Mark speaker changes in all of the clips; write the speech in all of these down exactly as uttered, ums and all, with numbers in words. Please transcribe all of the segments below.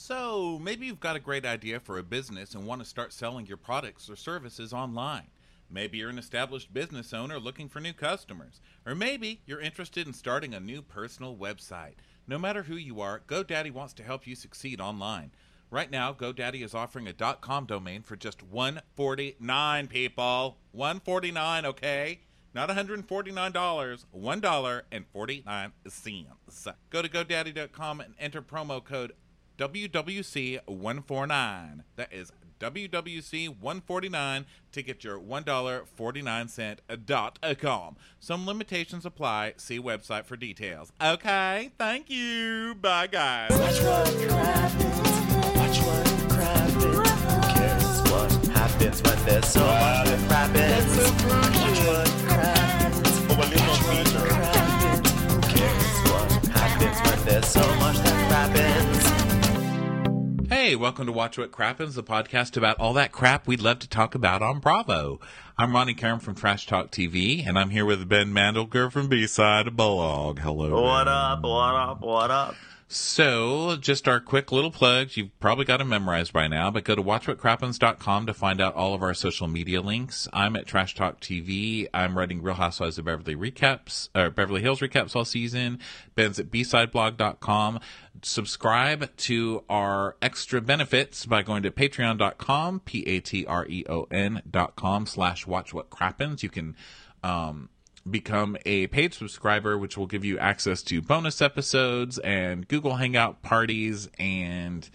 Speaker 1: So, maybe you've got a great idea for a business and want to start selling your products or services online. Maybe you're an established business owner looking for new customers. Or maybe you're interested in starting a new personal website. No matter who you are, GoDaddy wants to help you succeed online. Right now, GoDaddy is offering a .com domain for just one hundred forty-nine dollars, people. one hundred forty-nine dollars, okay? Not one hundred forty-nine dollars, one dollar and forty-nine cents. Go to GoDaddy dot com and enter promo code W W C one forty-nine. That is W W C one forty-nine to get your one dollar and forty-nine cents dot com. Some limitations apply. See website for details. Okay, thank you. Bye, guys.
Speaker 2: Watch what crappens. Watch what crappens. Who cares what happens when there's so much that crappens? Watch what crappens. Watch what crappens. Who cares what happens when there's so much that crappens?
Speaker 1: Hey, welcome to Watch What Crappens, the podcast about all that crap we'd love to talk about on Bravo. I'm Ronnie Karam from Trash Talk T V, and I'm here with Ben Mandelker from B-Side Blog. Hello,
Speaker 3: What
Speaker 1: Ben.
Speaker 3: up, what up, what up?
Speaker 1: So, just our quick little plugs. You've probably got them memorized by now, but go to watch what crappens dot com to find out all of our social media links. I'm at Trash Talk T V. I'm writing Real Housewives of Beverly recaps, or Beverly Hills recaps all season. Ben's at b side blog dot com. Subscribe to our extra benefits by going to patreon dot com, P A T R E O N dot com slash watch what crappens. You can, um, become a paid subscriber, which will give you access to bonus episodes and Google Hangout parties and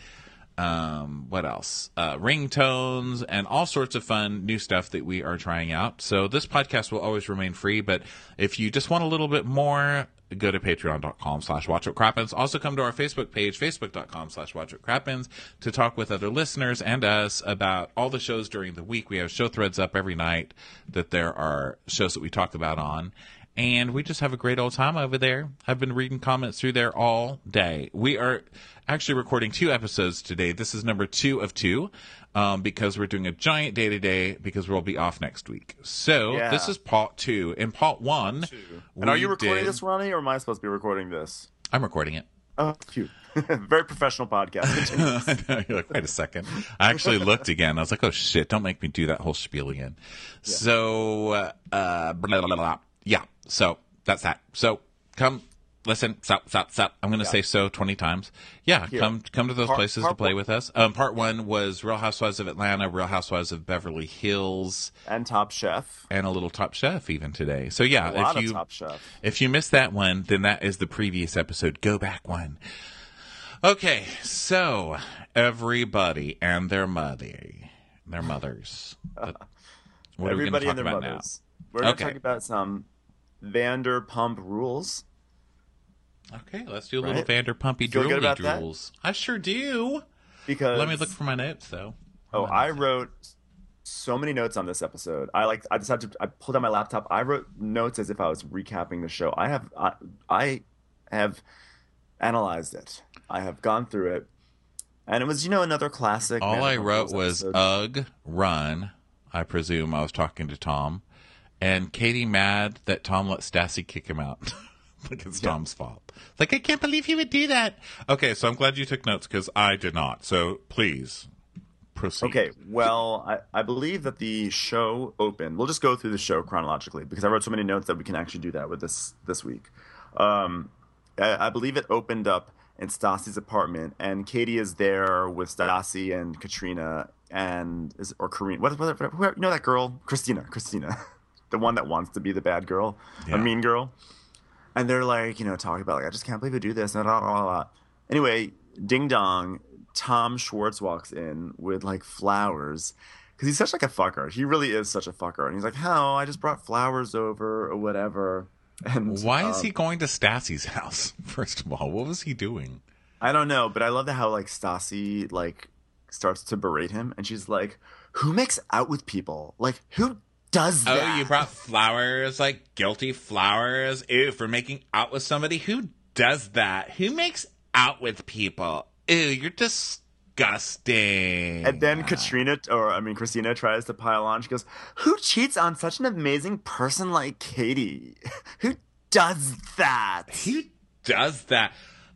Speaker 1: um, what else? Uh, ringtones and all sorts of fun new stuff that we are trying out. So this podcast will always remain free, but if you just want a little bit more, go to patreon dot com slash watch what crappens. Also come to our Facebook page, facebook dot com slash watch what crappens, to talk with other listeners and us about all the shows during the week. We have show threads up every night that there are shows that we talk about on. And we just have a great old time over there. I've been reading comments through there all day. We are actually recording two episodes today. This is number two of two, um, because we're doing a giant day-to-day because we'll be off next week. So
Speaker 3: Yeah.
Speaker 1: this is part two. In part one,
Speaker 3: And are you
Speaker 1: we
Speaker 3: recording
Speaker 1: did-
Speaker 3: this, Ronnie, or am I supposed to be recording this?
Speaker 1: I'm recording it.
Speaker 3: Oh, cute. Very professional podcast.
Speaker 1: You're like, wait a second. I actually looked again. I was like, oh, shit, don't make me do that whole spiel again. Yeah. So, uh, blah, blah, blah, blah. Yeah, so that's that. So come, listen, stop, stop, stop. I'm going to yeah. say so twenty times. Yeah, Here. come come to those part, places part to play one. with us. Um, part one was Real Housewives of Atlanta, Real Housewives of Beverly Hills.
Speaker 3: And Top Chef.
Speaker 1: And a little Top Chef even today. So, yeah,
Speaker 3: a lot
Speaker 1: if you,
Speaker 3: of Top Chef.
Speaker 1: if you missed that one, then that is the previous episode. Go back one. Okay, so everybody and their mother, their mothers. What
Speaker 3: everybody
Speaker 1: are we going to talk
Speaker 3: and their
Speaker 1: about
Speaker 3: mothers.
Speaker 1: now?
Speaker 3: We're going
Speaker 1: okay.
Speaker 3: to talk about some Vanderpump Rules.
Speaker 1: Okay, let's do a
Speaker 3: right?
Speaker 1: little Vanderpumpy drooly drools. I sure do.
Speaker 3: Because
Speaker 1: let me look for my notes though.
Speaker 3: Oh, I wrote so many notes on this episode. I like. I decided to. I pulled out my laptop. I wrote notes as if I was recapping the show. I have. I, I have analyzed it. I have gone through it, and it was, you know, another classic.
Speaker 1: All I wrote
Speaker 3: was
Speaker 1: episode. Ugh, run. I presume I was talking to Tom, and Katie mad that Tom let Stassi kick him out. Like it's yeah. Tom's fault. Like, I can't believe he would do that. Okay, so I'm glad you took notes because I did not. So please proceed.
Speaker 3: Okay, well, I, I believe that the show opened. We'll just go through the show chronologically because I wrote so many notes that we can actually do that with this this week. Um, I, I believe it opened up in Stassi's apartment, and Katie is there with Stassi and Katrina and is or Karine. What, what, what, what, you know that girl, Christina, Christina, the one that wants to be the bad girl, yeah. a mean girl. And they're like, you know, talking about like, I just can't believe you do this. Blah, blah, blah, blah. Anyway, ding dong, Tom Schwartz walks in with like flowers because he's such like a fucker. He really is such a fucker. And he's like, "How? I just brought flowers over or whatever." And
Speaker 1: why
Speaker 3: um,
Speaker 1: is he going to Stassi's house? First of all, what was he doing?
Speaker 3: I don't know, but I love the how like Stassi like starts to berate him, and she's like, "Who makes out with people? Like who?" Does that?
Speaker 1: Oh, you brought flowers, like guilty flowers? Ew, for making out with somebody? Who does that? Who makes out with people? Ew, you're disgusting.
Speaker 3: And then Katrina, or I mean, Christina tries to pile on. She goes, "Who cheats on such an amazing person like Katie? Who does that?
Speaker 1: Who does that?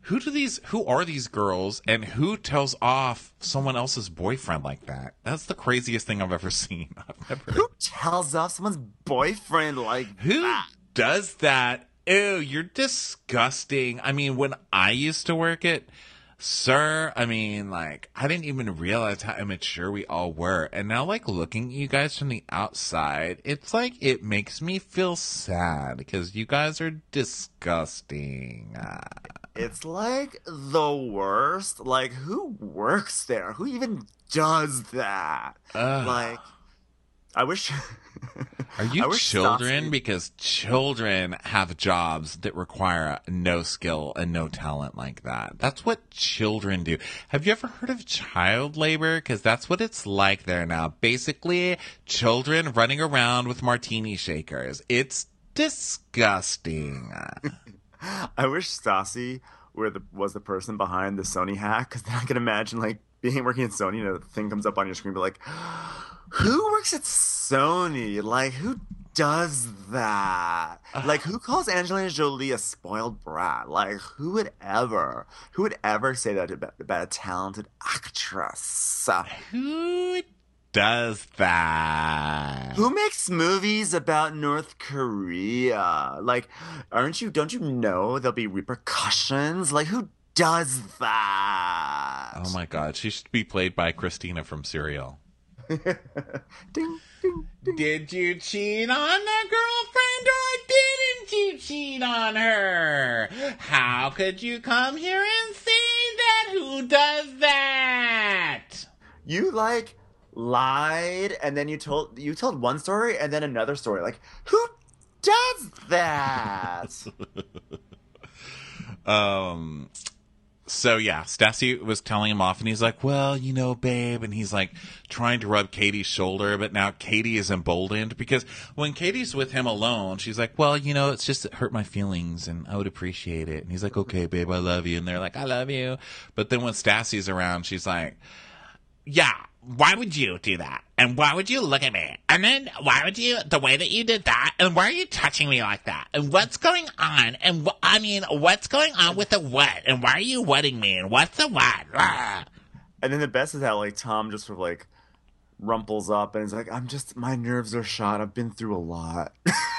Speaker 1: who do these, who are these girls, and who tells off someone else's boyfriend like that? That's the craziest thing I've ever seen. I've never...
Speaker 3: Who tells off someone's boyfriend like
Speaker 1: Who
Speaker 3: that?
Speaker 1: does that? Ew, you're disgusting. I mean, when I used to work it, sir, I mean, like, I didn't even realize how immature we all were. And now, like, looking at you guys from the outside, it's like, it makes me feel sad because you guys are disgusting.
Speaker 3: It's like the worst. Like, who works there? Who even does that?
Speaker 1: Ugh.
Speaker 3: Like, I wish.
Speaker 1: Are you
Speaker 3: I wish
Speaker 1: children?
Speaker 3: Stassi-
Speaker 1: Because children have jobs that require no skill and no talent like that. That's what children do. Have you ever heard of child labor? Because that's what it's like there now. Basically, children running around with martini shakers. It's disgusting.
Speaker 3: I wish Stassi were the was the person behind the Sony hack, because then I can imagine like being working at Sony and a thing comes up on your screen, be like, who works at Sony? Like, who does that? Like, who calls Angelina Jolie a spoiled brat? Like, who would ever, who would ever say that about, about a talented actress?
Speaker 1: Who does that?
Speaker 3: Who makes movies about North Korea? Like, aren't you, don't you know there'll be repercussions? Like, who does that?
Speaker 1: Oh my God, she should be played by Christina from Serial.
Speaker 3: ding, ding, ding.
Speaker 1: Did you cheat on the girlfriend or didn't you cheat on her? How could you come here and say that? Who does that?
Speaker 3: You like lied and then you told you told one story and then another story. Like, who does that?
Speaker 1: um So yeah, Stassi was telling him off and he's like, well, you know, babe, and he's like trying to rub Katie's shoulder, but now Katie is emboldened because when Katie's with him alone, she's like, well, you know, it's just it hurt my feelings and I would appreciate it. And he's like, okay, babe, I love you. And they're like, I love you. But then when Stassi's around, she's like, yeah, why would you do that? And why would you look at me? And then why would you, the way that you did that? And why are you touching me like that? And what's going on? And wh- I mean, what's going on with the what? And why are you wetting me? And what's the what? Ah.
Speaker 3: And then the best is how like Tom just sort of like rumples up and is like, I'm just, my nerves are shot. I've been through a lot.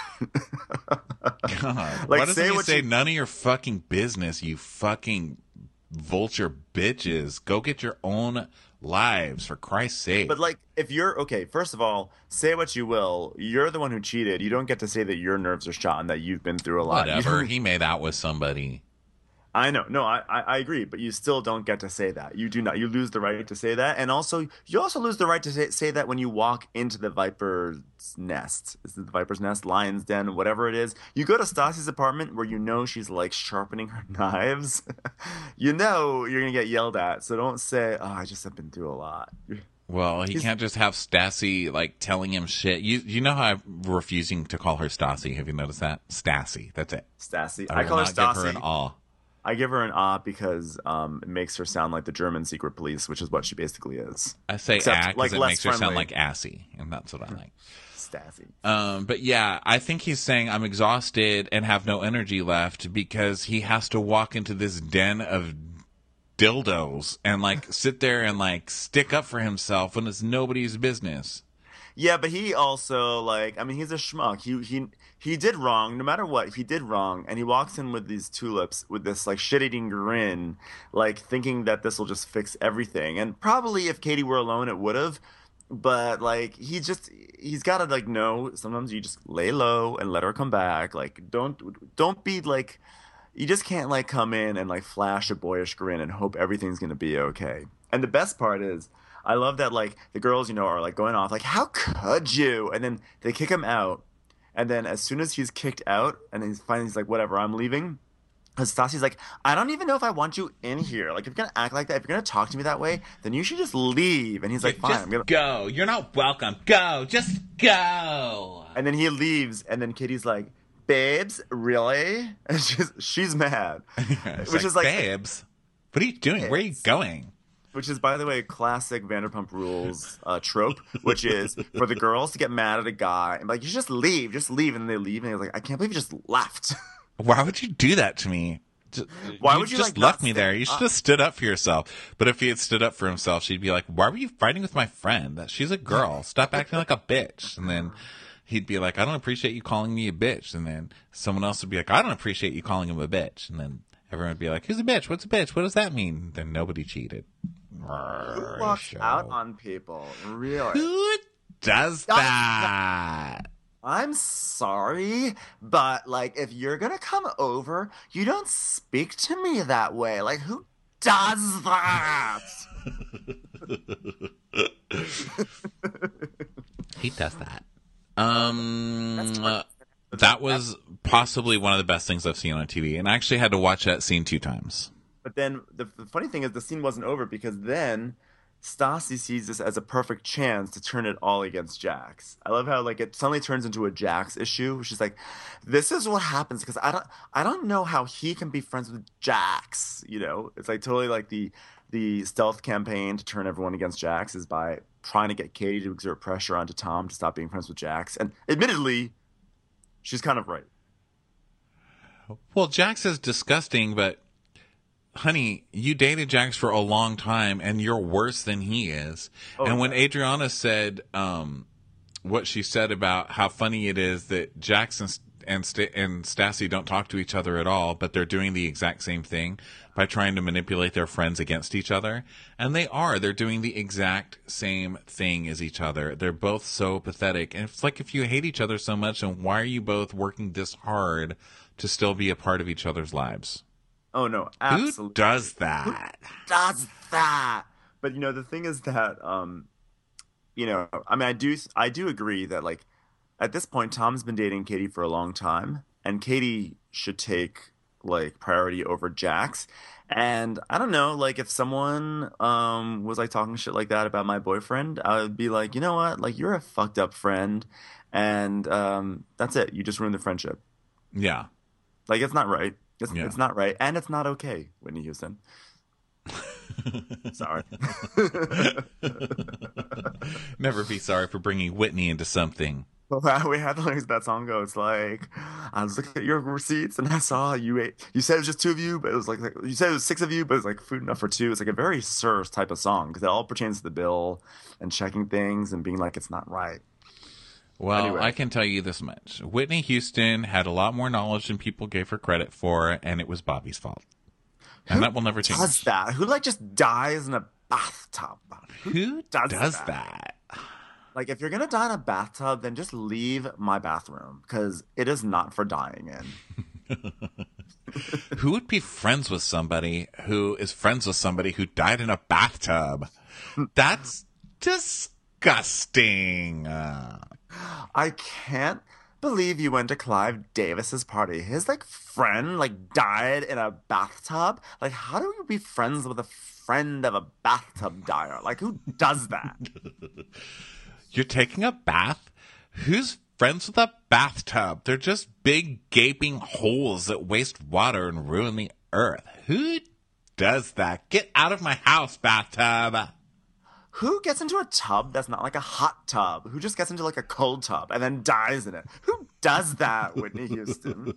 Speaker 1: God,
Speaker 3: Like,
Speaker 1: why doesn't
Speaker 3: say
Speaker 1: he
Speaker 3: what
Speaker 1: say
Speaker 3: you-
Speaker 1: none of your fucking business, you fucking vulture bitches? Go get your own lives, for Christ's sake.
Speaker 3: But like, if you're okay, first of all, say what you will. You're the one who cheated. You don't get to say that your nerves are shot and that you've been through a lot. You
Speaker 1: Whatever.
Speaker 3: don't-
Speaker 1: He made out with somebody.
Speaker 3: I know. No, I, I I agree, but you still don't get to say that. You do not. You lose the right to say that, and also you also lose the right to say, say that when you walk into the viper's nest. Is it the viper's nest, lion's den, whatever it is? You go to Stassi's apartment where you know she's like sharpening her knives. You know you're gonna get yelled at, so don't say, "Oh, I just have been through a lot."
Speaker 1: Well, he
Speaker 3: He's-
Speaker 1: can't just have Stassi like telling him shit. You you know how I'm refusing to call her Stassi. Have you noticed that? Stassi. That's it.
Speaker 3: Stassi.
Speaker 1: I,
Speaker 3: I,
Speaker 1: will
Speaker 3: call her
Speaker 1: not give her
Speaker 3: Stassi.
Speaker 1: an awe.
Speaker 3: I give her an ah because um, it makes her sound like the German secret police, which is what she basically is.
Speaker 1: I say
Speaker 3: Except,
Speaker 1: ah because
Speaker 3: like,
Speaker 1: it
Speaker 3: less
Speaker 1: makes her sound
Speaker 3: friendly.
Speaker 1: like assy, and that's what I like.
Speaker 3: Stassi.
Speaker 1: Um, but yeah, I think he's saying I'm exhausted and have no energy left because he has to walk into this den of dildos and like sit there and like stick up for himself when it's nobody's business.
Speaker 3: Yeah, but he also like I mean he's a schmuck. He he he did wrong. No matter what, he did wrong, and he walks in with these tulips with this like shit-eating grin, like thinking that this will just fix everything. And probably if Katie were alone, it would have. But like he just he's got to like know sometimes you just lay low and let her come back. Like don't don't be like you just can't like come in and like flash a boyish grin and hope everything's gonna be okay. And the best part is, I love that like the girls, you know, are like going off like, how could you? And then they kick him out. And then as soon as he's kicked out and he's finally he's like, whatever, I'm leaving. Because Stassi's like, I don't even know if I want you in here. Like, if you're going to act like that, if you're going to talk to me that way, then you should just leave. And he's like, fine,
Speaker 1: just
Speaker 3: I'm going to.
Speaker 1: go. You're not welcome. Go. Just go.
Speaker 3: And then he leaves. And then Katie's like, babes, really? And she's, she's mad.
Speaker 1: It's
Speaker 3: Which
Speaker 1: like,
Speaker 3: is like,
Speaker 1: babes, what are you doing? Where are you
Speaker 3: Babes.
Speaker 1: going?
Speaker 3: which is, by the way, a classic Vanderpump Rules uh, trope, which is for the girls to get mad at a guy and be like, you just leave, just leave. And they leave. And they're like, I can't believe you just left.
Speaker 1: Why would you do that to me? Just,
Speaker 3: Why
Speaker 1: you
Speaker 3: would you,
Speaker 1: just
Speaker 3: like,
Speaker 1: left
Speaker 3: not
Speaker 1: me there?
Speaker 3: stand
Speaker 1: You should
Speaker 3: up?
Speaker 1: have stood up for yourself. But if he had stood up for himself, she'd be like, "Why were you fighting with my friend? She's a girl. Stop acting like a bitch." And then he'd be like, "I don't appreciate you calling me a bitch." And then someone else would be like, "I don't appreciate you calling him a bitch." And then everyone would be like, "Who's a bitch? What's a bitch? What does that mean?" Then nobody cheated.
Speaker 3: Who walks out on people? Really?
Speaker 1: Who does that?
Speaker 3: I'm sorry, but like, if you're gonna come over, you don't speak to me that way. Like, who does that?
Speaker 1: He does that. Um, uh, that was possibly one of the best things I've seen on T V, and I actually had to watch that scene two times.
Speaker 3: But then the, the funny thing is, the scene wasn't over because then Stassi sees this as a perfect chance to turn it all against Jax. I love how like it suddenly turns into a Jax issue. She's like, "This is what happens because I don't, I don't know how he can be friends with Jax." You know, it's like totally like the the stealth campaign to turn everyone against Jax is by trying to get Katie to exert pressure onto Tom to stop being friends with Jax. And admittedly, she's kind of right.
Speaker 1: Well, Jax is disgusting, but honey, you dated Jax for a long time, and you're worse than he is.
Speaker 3: Oh,
Speaker 1: and when
Speaker 3: yeah.
Speaker 1: Adriana said um, what she said about how funny it is that Jax and, and, St- and Stassi don't talk to each other at all, but they're doing the exact same thing by trying to manipulate their friends against each other. And they are. They're doing the exact same thing as each other. They're both so pathetic. And it's like, if you hate each other so much, then why are you both working this hard to still be a part of each other's lives?
Speaker 3: Oh no, absolutely.
Speaker 1: Who does that?
Speaker 3: Does that? But you know, the thing is that, um, you know, I mean, I do, I do agree that like at this point, Tom's been dating Katie for a long time, and Katie should take like priority over Jax. And I don't know, like if someone um was like talking shit like that about my boyfriend, I would be like, you know what, like you're a fucked up friend, and um, that's it. You just ruined the friendship.
Speaker 1: Yeah.
Speaker 3: Like it's not right. It's,
Speaker 1: Yeah.
Speaker 3: it's not right, and it's not okay, Whitney Houston. Sorry.
Speaker 1: Never be sorry for bringing Whitney into something.
Speaker 3: Well, we had the lyrics of that song go. It's like, I was looking at your receipts and I saw you ate. You said it was just two of you, but it was like, like you said it was six of you, but it was like food enough for two. It's like a very Sirs type of song because it all pertains to the bill and checking things and being like it's not right.
Speaker 1: Well,
Speaker 3: Anyway.
Speaker 1: I can tell you this much. Whitney Houston had a lot more knowledge than people gave her credit for, and it was Bobby's fault. And that will never change.
Speaker 3: Does that? Who like just dies in a bathtub?
Speaker 1: Who
Speaker 3: does
Speaker 1: does,
Speaker 3: that?
Speaker 1: that?
Speaker 3: Like if you're gonna die in a bathtub, then just leave my bathroom because it is not for dying in.
Speaker 1: Who would be friends with somebody who is friends with somebody who died in a bathtub? That's disgusting. Uh,
Speaker 3: I can't believe you went to Clive Davis's party. His like friend like died in a bathtub. Like, how do you be friends with a friend of a bathtub dyer? Like, who does that?
Speaker 1: You're taking a bath? Who's friends with a bathtub? They're just big gaping holes that waste water and ruin the earth. Who does that? Get out of my house, bathtub.
Speaker 3: Who gets into a tub that's not like a hot tub? Who just gets into like a cold tub and then dies in it? Who does that, Whitney Houston?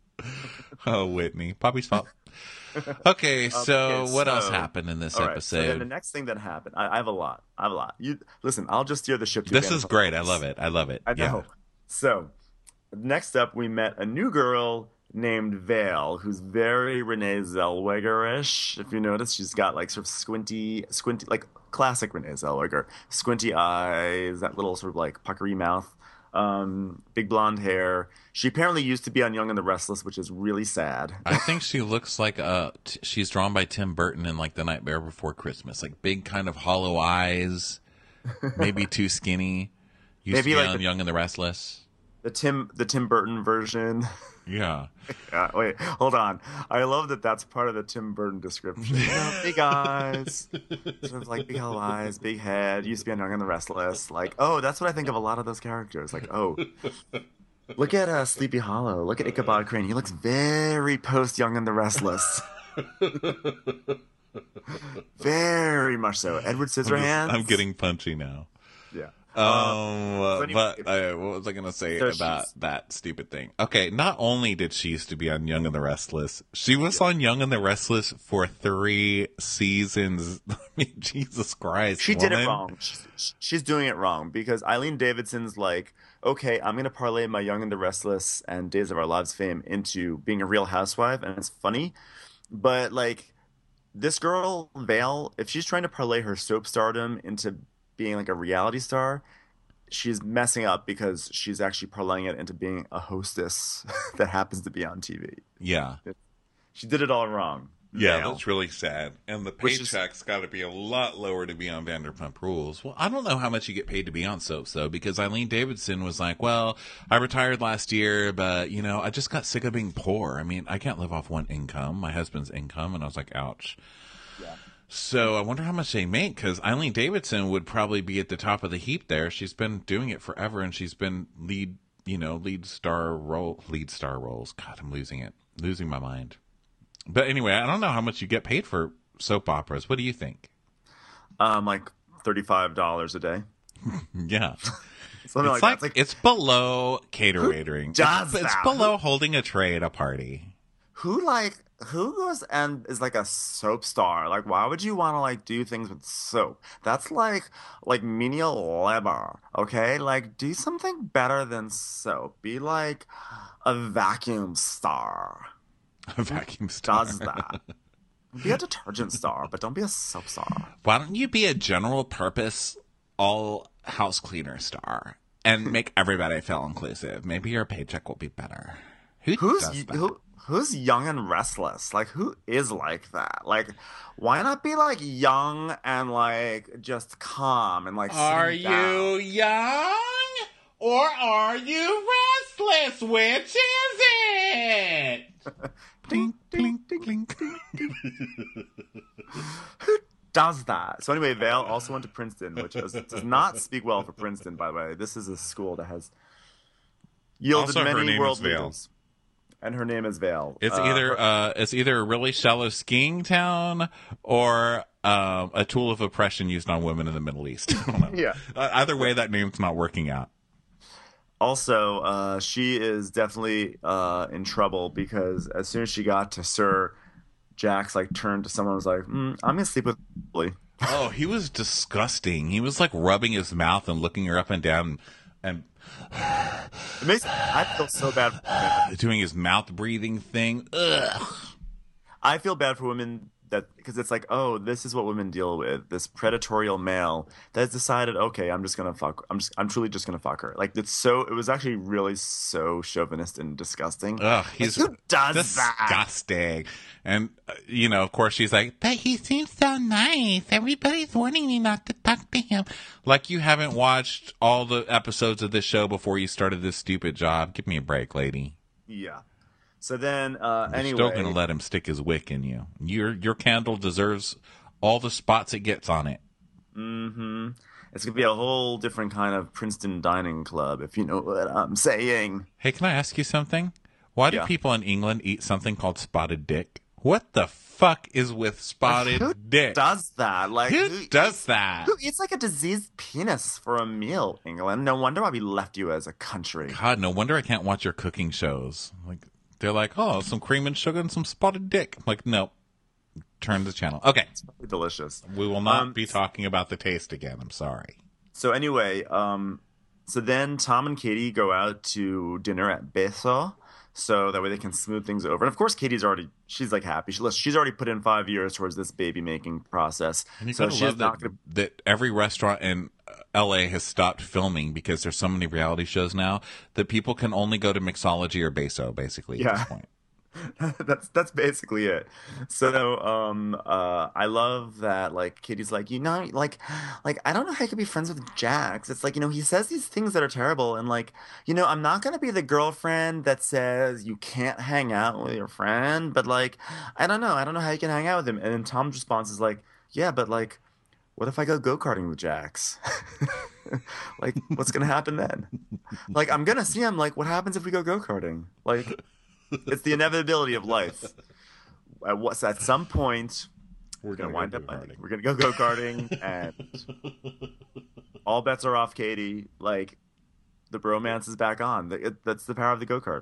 Speaker 1: Oh, Whitney. Bobby's fault. Okay, so
Speaker 3: Okay,
Speaker 1: what
Speaker 3: so-
Speaker 1: else happened in this
Speaker 3: All right, so then
Speaker 1: episode?
Speaker 3: the next thing that happened, I, I have a lot. I have a lot. You listen. I'll just steer the ship. To
Speaker 1: This
Speaker 3: the
Speaker 1: is great. I love it. I love it.
Speaker 3: I know.
Speaker 1: Yeah.
Speaker 3: So, next up, we met a new girl named Vale, who's very Renee Zellweger-ish. If you notice, she's got like sort of squinty, squinty, like classic Renee Zellweger, squinty eyes, that little sort of like puckery mouth, um, big blonde hair. She apparently used to be on Young and the Restless, which is really sad.
Speaker 1: I think she looks like uh t- she's drawn by Tim Burton in like The Nightmare Before Christmas, like big kind of hollow eyes, maybe too skinny. Used
Speaker 3: Maybe
Speaker 1: to be
Speaker 3: like
Speaker 1: on
Speaker 3: the-
Speaker 1: Young and the Restless.
Speaker 3: The Tim, the Tim Burton version.
Speaker 1: Yeah.
Speaker 3: Uh, wait, hold on. I love that that's part of the Tim Burton description. You know, big eyes, sort of like big hollow eyes, big head. Used to be on Young and the Restless. Like, oh, that's what I think of a lot of those characters. Like, oh, look at uh, Sleepy Hollow. Look at Ichabod Crane. He looks very post Young and the Restless. Very much so. Edward Scissorhands.
Speaker 1: I'm getting punchy now.
Speaker 3: Yeah.
Speaker 1: Um,
Speaker 3: so anyway,
Speaker 1: but uh, what was I going to say
Speaker 3: so
Speaker 1: about
Speaker 3: she's-
Speaker 1: that stupid thing? Okay, not only did she used to be on Young and the Restless, she was on Young and the Restless for three seasons. I mean, Jesus Christ.
Speaker 3: She did it
Speaker 1: woman.
Speaker 3: wrong. She's, she's doing it wrong because Eileen Davidson's like, okay, I'm going to parlay my Young and the Restless and Days of Our Lives fame into being a real housewife, and it's funny. But, like, this girl, Vale, if she's trying to parlay her soap stardom into being, like, a reality star, she's messing up because she's actually parlaying it into being a hostess that happens to be on T V.
Speaker 1: Yeah.
Speaker 3: She did it all wrong.
Speaker 1: Yeah,
Speaker 3: Vale.
Speaker 1: that's really sad. And the
Speaker 3: Which is-
Speaker 1: paycheck's got to be a lot lower to be on Vanderpump Rules. Well, I don't know how much you get paid to be on soaps, though, because Eileen Davidson was like, well, I retired last year, but, you know, I just got sick of being poor. I mean, I can't live off one income, my husband's income. And I was like, ouch.
Speaker 3: Yeah.
Speaker 1: So I wonder how much they make, because Eileen Davidson would probably be at the top of the heap there. She's been doing it forever, and she's been lead, you know, lead star role, lead star roles. God, I'm losing it, losing my mind. But anyway, I don't know how much you get paid for soap operas. What do you think?
Speaker 3: Um, like thirty-five dollars a day.
Speaker 1: Yeah,
Speaker 3: Something
Speaker 1: it's
Speaker 3: like,
Speaker 1: like,
Speaker 3: that. It's like,
Speaker 1: it's below catering.
Speaker 3: does
Speaker 1: it's, it's
Speaker 3: that?
Speaker 1: below holding a tray at a party.
Speaker 3: who like who goes and is like a soap star? Like, why would you want to like do things with soap? That's like like menial labor, okay? Like, do something better than soap. Be like a vacuum star.
Speaker 1: A vacuum star.
Speaker 3: Does that? Be a detergent star, but don't be a soap star.
Speaker 1: Why don't you be a general purpose all house cleaner star and make everybody feel inclusive? Maybe your paycheck will be better. Who
Speaker 3: Who's
Speaker 1: does that?
Speaker 3: who? Who's young and restless? Like, who is like that? Like, why not be like young and like just calm and like?
Speaker 1: Are
Speaker 3: sitting down?
Speaker 1: you young or are you restless? Which is it? Blink, blink, blink.
Speaker 3: Who does that? So anyway, Vale also went to Princeton, which is, does not speak well for Princeton, by the way. This is a school that has yielded
Speaker 1: Also, her
Speaker 3: many
Speaker 1: name
Speaker 3: world
Speaker 1: is Vale.
Speaker 3: leaders. And her name is Vale.
Speaker 1: It's
Speaker 3: Uh,
Speaker 1: either
Speaker 3: her-
Speaker 1: uh, it's either a really shallow skiing town or um, a tool of oppression used on women in the Middle East. I don't know.
Speaker 3: Yeah.
Speaker 1: Uh, either way, that name's not working out.
Speaker 3: Also, uh, she is definitely uh, in trouble because as soon as she got to Sir, Jax like turned to someone and was like, mm, "I'm gonna sleep with Billy."
Speaker 1: Oh, he was disgusting. He was like rubbing his mouth and looking her up and down and
Speaker 3: It makes I feel so bad for women.
Speaker 1: doing his mouth breathing thing. Ugh.
Speaker 3: I feel bad for women that because it's like, oh, this is what women deal with. This predatorial male that's decided, okay, I'm just gonna fuck. I'm just, I'm truly just gonna fuck her. Like it's so. It was actually really so chauvinist and disgusting.
Speaker 1: Ugh,
Speaker 3: Like,
Speaker 1: he's
Speaker 3: who does that?
Speaker 1: disgusting. And, uh, you know, of course, she's like, but he seems so nice. Everybody's warning me not to talk to him. Like you haven't watched all the episodes of this show before you started this stupid job. Give me a break, lady.
Speaker 3: Yeah. So then, uh,
Speaker 1: You're
Speaker 3: anyway,
Speaker 1: still going to let him stick his wick in you. Your your candle deserves all the spots it gets on it.
Speaker 3: hmm it's gonna be a whole different kind of Princeton dining club, if you know what I'm saying.
Speaker 1: Hey, can I ask you something? Why do
Speaker 3: Yeah.
Speaker 1: people in England eat something called spotted dick? What the fuck is with spotted
Speaker 3: Who
Speaker 1: dick?
Speaker 3: does that? Like
Speaker 1: Who does that?
Speaker 3: Who eats like a diseased penis for a meal, England? No wonder why we left you as a country.
Speaker 1: God, no wonder I can't watch your cooking shows. Like they're like, oh, some cream and sugar and some spotted dick. I'm like, no. Turn the channel. Okay.
Speaker 3: Delicious.
Speaker 1: We will not
Speaker 3: Um,
Speaker 1: be talking about the taste again. I'm sorry.
Speaker 3: So anyway, um, so then Tom and Katie go out to dinner at Beso, so that way they can smooth things over. And of course, Katie's already she's like happy. She, she's already put in five years towards this baby making process.
Speaker 1: And you
Speaker 3: So
Speaker 1: gotta
Speaker 3: she's
Speaker 1: love that,
Speaker 3: not going to.
Speaker 1: that every restaurant in L A has stopped filming because there's so many reality shows now that people can only go to Mixology or Beso, basically, at
Speaker 3: Yeah.
Speaker 1: this point.
Speaker 3: that's that's basically it. So um uh I love that like Katie's like, you know, like like I don't know how you could be friends with Jax. It's like, you know, he says these things that are terrible and like, you know, I'm not gonna be the girlfriend that says you can't hang out with your friend, but like I don't know, I don't know how you can hang out with him. And then Tom's response is like, yeah, but like what if I go go-karting with Jax? Like what's gonna happen then? Like I'm gonna see him, like what happens if we go go-karting? Like it's the inevitability of life. At what at some point
Speaker 1: We're
Speaker 3: we're gonna
Speaker 1: gonna
Speaker 3: wind
Speaker 1: go
Speaker 3: up.
Speaker 1: go-karting.
Speaker 3: We're gonna go go karting, and all bets are off, Katie. Like, the bromance is back on. It, that's the power of the go-kart.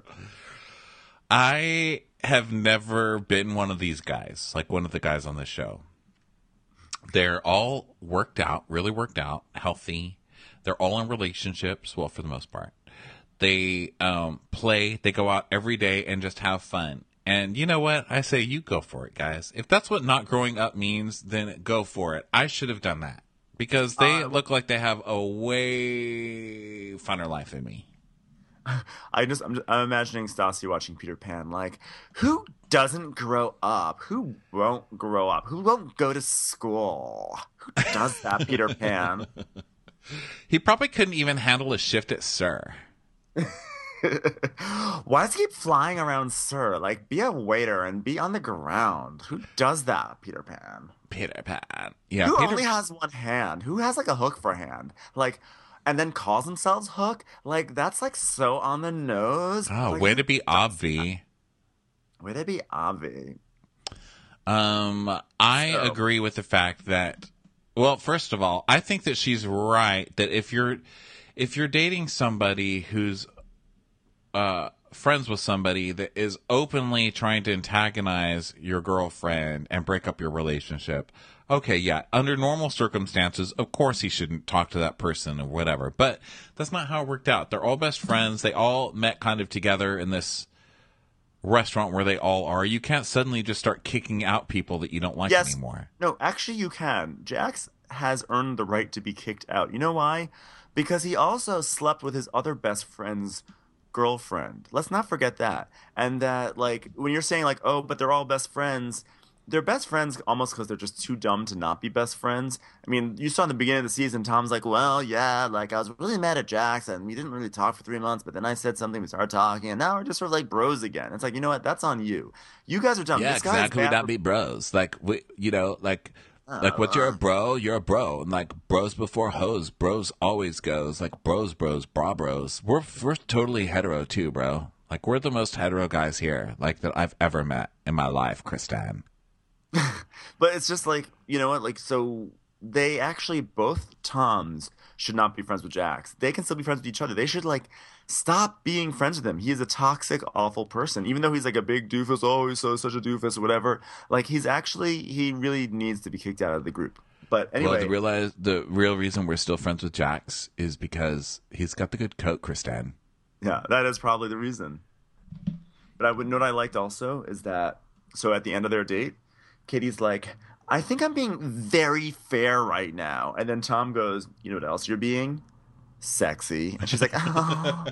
Speaker 1: I have never been one of these guys, like one of the guys on this show. They're all worked out, really worked out, healthy. They're all in relationships, well, for the most part. They um, play, they go out every day and just have fun. And you know what? I say you go for it, guys. If that's what not growing up means, then go for it. I should have done that because they uh, look like they have a way funner life than me.
Speaker 3: I just I'm, just, I'm imagining Stassi watching Peter Pan. Like, who doesn't grow up? Who won't grow up? Who won't go to school? Who does that, Peter Pan?
Speaker 1: He probably couldn't even handle a shift at Sir.
Speaker 3: Why does he keep flying around, Sir? Like, be a waiter and be on the ground. Who does that, Peter Pan?
Speaker 1: Peter Pan. Yeah.
Speaker 3: Who
Speaker 1: Peter...
Speaker 3: only has one hand? Who has like a hook for a hand? Like, and then calls themselves Hook? Like, that's like so on the nose.
Speaker 1: Oh,
Speaker 3: like,
Speaker 1: way to be obvi.
Speaker 3: Way to be obvi.
Speaker 1: Um, I so. agree with the fact that, well, first of all, I think that she's right that if you're if you're dating somebody who's uh, friends with somebody that is openly trying to antagonize your girlfriend and break up your relationship, okay, yeah, under normal circumstances, of course he shouldn't talk to that person or whatever. But that's not how it worked out. They're all best friends. They all met kind of together in this restaurant where they all are. You can't suddenly just start kicking out people that you don't like
Speaker 3: yes.
Speaker 1: anymore.
Speaker 3: No, actually you can. Jax has earned the right to be kicked out. You know why? Because he also slept with his other best friend's girlfriend. Let's not forget that. And that, like, when you're saying, like, oh, but they're all best friends, they're best friends almost because they're just too dumb to not be best friends. I mean, you saw in the beginning of the season, Tom's like, well, yeah, like, I was really mad at Jackson. We didn't really talk for three months, but then I said something, we started talking, and now we're just sort of like bros again. It's like, you know what? That's on you. You guys are dumb.
Speaker 1: Yeah,
Speaker 3: this guy
Speaker 1: exactly.
Speaker 3: is
Speaker 1: Would
Speaker 3: bad
Speaker 1: not
Speaker 3: for-
Speaker 1: be bros. Like, we, you know, like,
Speaker 3: Oh,
Speaker 1: like, what you're a bro, you're a bro. And, like, bros before hoes. Bros always goes. Like, bros, bros, bra bros. We're, we're totally hetero, too, bro. Like, we're the most hetero guys here, like, that I've ever met in my life, Kristan.
Speaker 3: But it's just like, you know what? Like, so they actually, both Toms should not be friends with Jax. They can still be friends with each other. They should, like, stop being friends with him. He is a toxic, awful person. Even though he's like a big doofus, oh, he's so such a doofus or whatever. Like, he's actually, he really needs to be kicked out of the group. But anyway.
Speaker 1: Well, the, realize, the real reason we're still friends with Jax is because he's got the good coat, Kristan.
Speaker 3: Yeah, that is probably the reason. But I would know what I liked also is that, so at the end of their date, Katie's like, I think I'm being very fair right now. And then Tom goes, you know what else you're being? Sexy. And she's like, oh.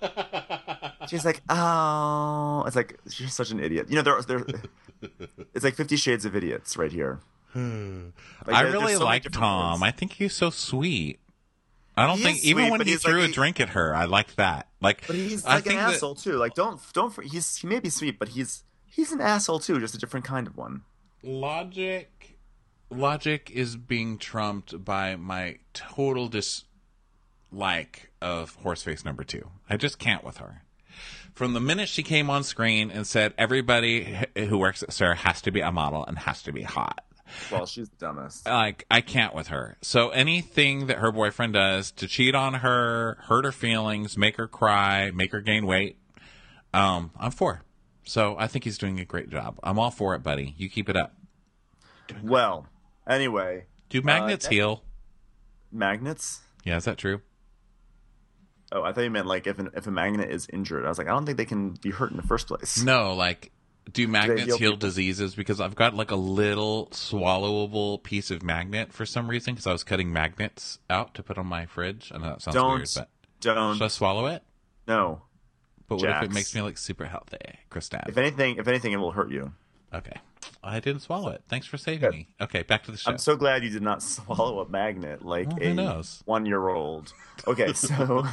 Speaker 3: She's like, oh. It's like, she's such an idiot. You know, there, there. It's like Fifty Shades of Idiots right here. Like,
Speaker 1: I
Speaker 3: there,
Speaker 1: really
Speaker 3: so
Speaker 1: like Tom.
Speaker 3: words.
Speaker 1: I think he's so sweet. I don't
Speaker 3: He
Speaker 1: think
Speaker 3: is
Speaker 1: even
Speaker 3: sweet,
Speaker 1: when
Speaker 3: but
Speaker 1: he
Speaker 3: he's
Speaker 1: threw
Speaker 3: like
Speaker 1: a
Speaker 3: a-
Speaker 1: drink at her, I liked that. Like,
Speaker 3: But he's
Speaker 1: I
Speaker 3: like an
Speaker 1: think that-
Speaker 3: asshole too. Like, don't, don't. He's he may be sweet, but he's he's an asshole too, just a different kind of one.
Speaker 1: Logic, logic is being trumped by my total dislike of Horseface number two. I just can't with her. From the minute she came on screen and said everybody who works at Sir has to be a model and has to be hot.
Speaker 3: Well, she's the dumbest.
Speaker 1: Like, I can't with her. So anything that her boyfriend does to cheat on her, hurt her feelings, make her cry, make her gain weight, um, I'm for. So I think he's doing a great job. I'm all for it, buddy. You keep it up.
Speaker 3: Well, anyway.
Speaker 1: Do magnets
Speaker 3: uh,
Speaker 1: heal?
Speaker 3: Magnets?
Speaker 1: Yeah, is that true?
Speaker 3: Oh, I thought you meant like if an, if a magnet is injured. I was like, I don't think they can be hurt in the first place.
Speaker 1: No, like, do magnets
Speaker 3: heal
Speaker 1: heal
Speaker 3: people?
Speaker 1: diseases? Because I've got like a little swallowable piece of magnet for some reason because I was cutting magnets out to put on my fridge. I know that sounds
Speaker 3: Don't.
Speaker 1: weird, but
Speaker 3: Don't.
Speaker 1: should I swallow it?
Speaker 3: No.
Speaker 1: But what if
Speaker 3: Jax.
Speaker 1: it makes me look super healthy, Kristan?
Speaker 3: If anything, if anything, it will hurt you.
Speaker 1: Okay. I didn't swallow it. Thanks for saving
Speaker 3: Good.
Speaker 1: me. Okay, back to the show.
Speaker 3: I'm so glad you did not swallow a magnet like
Speaker 1: Well, who
Speaker 3: a
Speaker 1: knows?
Speaker 3: one-year-old. Okay, so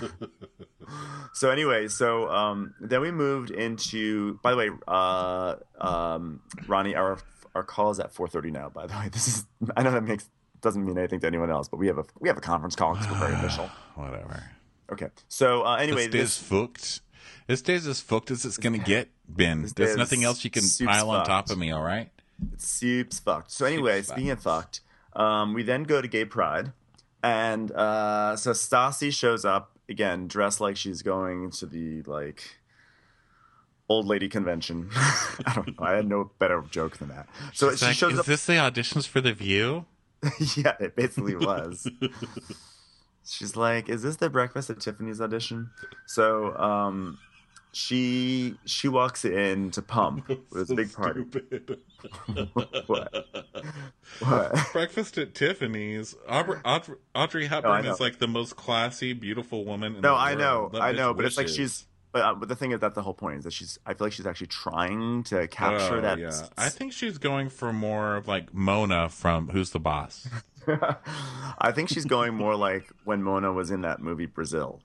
Speaker 3: so anyway, so um, then we moved into. By the way, uh, um, Ronnie, our our call is at four thirty now. By the way, this is. I know that makes doesn't mean anything to anyone else, but we have a we have a conference call because we're very official.
Speaker 1: Whatever.
Speaker 3: Okay, so uh, anyway,
Speaker 1: This day's
Speaker 3: this,
Speaker 1: fucked. This day's as fucked as it's going to get, Ben.
Speaker 3: This
Speaker 1: There's
Speaker 3: day
Speaker 1: nothing
Speaker 3: is
Speaker 1: else you can
Speaker 3: soup's
Speaker 1: pile on
Speaker 3: fucked.
Speaker 1: top of me, all right?
Speaker 3: Soup's fucked. So anyway,
Speaker 1: Soup's
Speaker 3: speaking of fucked, um, we then go to Gay Pride, And uh, so Stassi shows up again, dressed like she's going to the like old lady convention. I don't know. I had no better joke than that. So
Speaker 1: She's
Speaker 3: she
Speaker 1: like,
Speaker 3: shows
Speaker 1: is
Speaker 3: up.
Speaker 1: this the auditions for The View?
Speaker 3: Yeah, it basically was. She's like, "Is this the Breakfast at Tiffany's audition?" So, um, she she walks in to Pump. It was a big party. What? What?
Speaker 1: Breakfast at Tiffany's. Aubrey, Audrey, Audrey
Speaker 3: No, I
Speaker 1: Hepburn
Speaker 3: know.
Speaker 1: is like the most classy, beautiful woman in
Speaker 3: No,
Speaker 1: the
Speaker 3: I
Speaker 1: world.
Speaker 3: know,
Speaker 1: That
Speaker 3: I
Speaker 1: bitch
Speaker 3: know, but it's like
Speaker 1: wishes.
Speaker 3: she's. But, uh, but the thing is, that's the whole point. Is that she's? I feel like she's actually trying to capture
Speaker 1: Oh,
Speaker 3: that.
Speaker 1: yeah. I think she's going for more of like Mona from Who's the Boss?
Speaker 3: I think she's going more like when Mona was in that movie Brazil.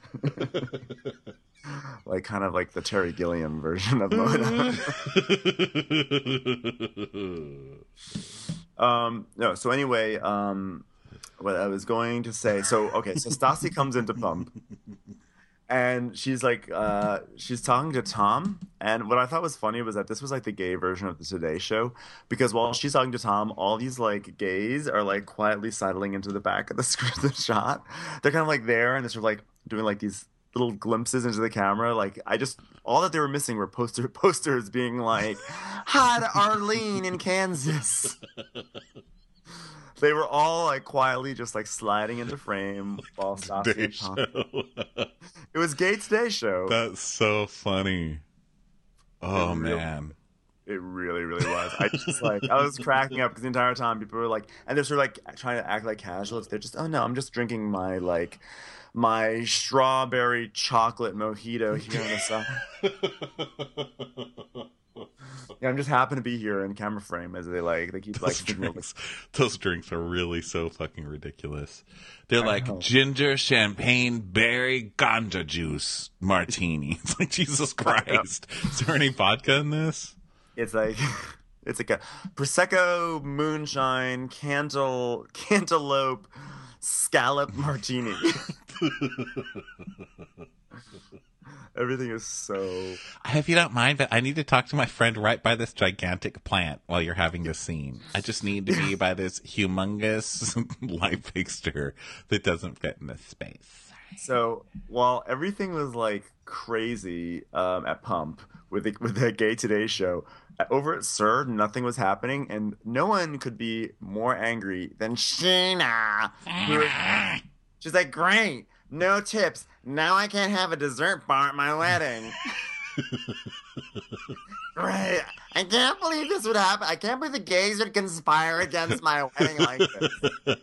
Speaker 3: Like kind of like the Terry Gilliam version of Mona. um, no, so anyway, um, what I was going to say. So okay, so Stassi comes into Pump, and she's like, uh, she's talking to Tom. And what I thought was funny was that this was like the gay version of the Today Show, because while she's talking to Tom, all these like gays are like quietly sidling into the back of the script the shot. They're kind of like there, and they're sort of like doing like these little glimpses into the camera. Like I just all that they were missing were poster posters being like, "Hi to Arlene in Kansas." They were all like quietly just like sliding into frame while Stassi
Speaker 1: Today
Speaker 3: and Tom.
Speaker 1: Show.
Speaker 3: It was Gay Today Show.
Speaker 1: That's so funny. Oh,
Speaker 3: It really-
Speaker 1: man.
Speaker 3: It really, really was. I just like I was cracking up because the entire time people were like, and they're sort of like trying to act like casuals. They're just, oh no, I'm just drinking my like my strawberry chocolate mojito here on the side. Yeah, I'm just happen to be here in camera frame as they like they keep like
Speaker 1: Those
Speaker 3: thinking of,
Speaker 1: drinks, those drinks are really so fucking ridiculous. They're
Speaker 3: I
Speaker 1: like
Speaker 3: know.
Speaker 1: ginger, champagne, berry, ganja juice martini. It's like, Jesus Christ. Is there any vodka in this?
Speaker 3: It's like it's like a prosecco, moonshine, cantal, cantaloupe, scallop martini. Everything is so.
Speaker 1: If you don't mind, but I need to talk to my friend right by this gigantic plant while you're having this scene. I just need to be by this humongous light fixture that doesn't fit in this space.
Speaker 3: So while everything was like crazy um, at Pump with the, with the Gay Today Show, over at Sir, nothing was happening, and no one could be more angry than Sheena. who- She's like, "Great, no tips. Now I can't have a dessert bar at my wedding." Great. I can't believe this would happen. I can't believe the gays would conspire against my wedding like this.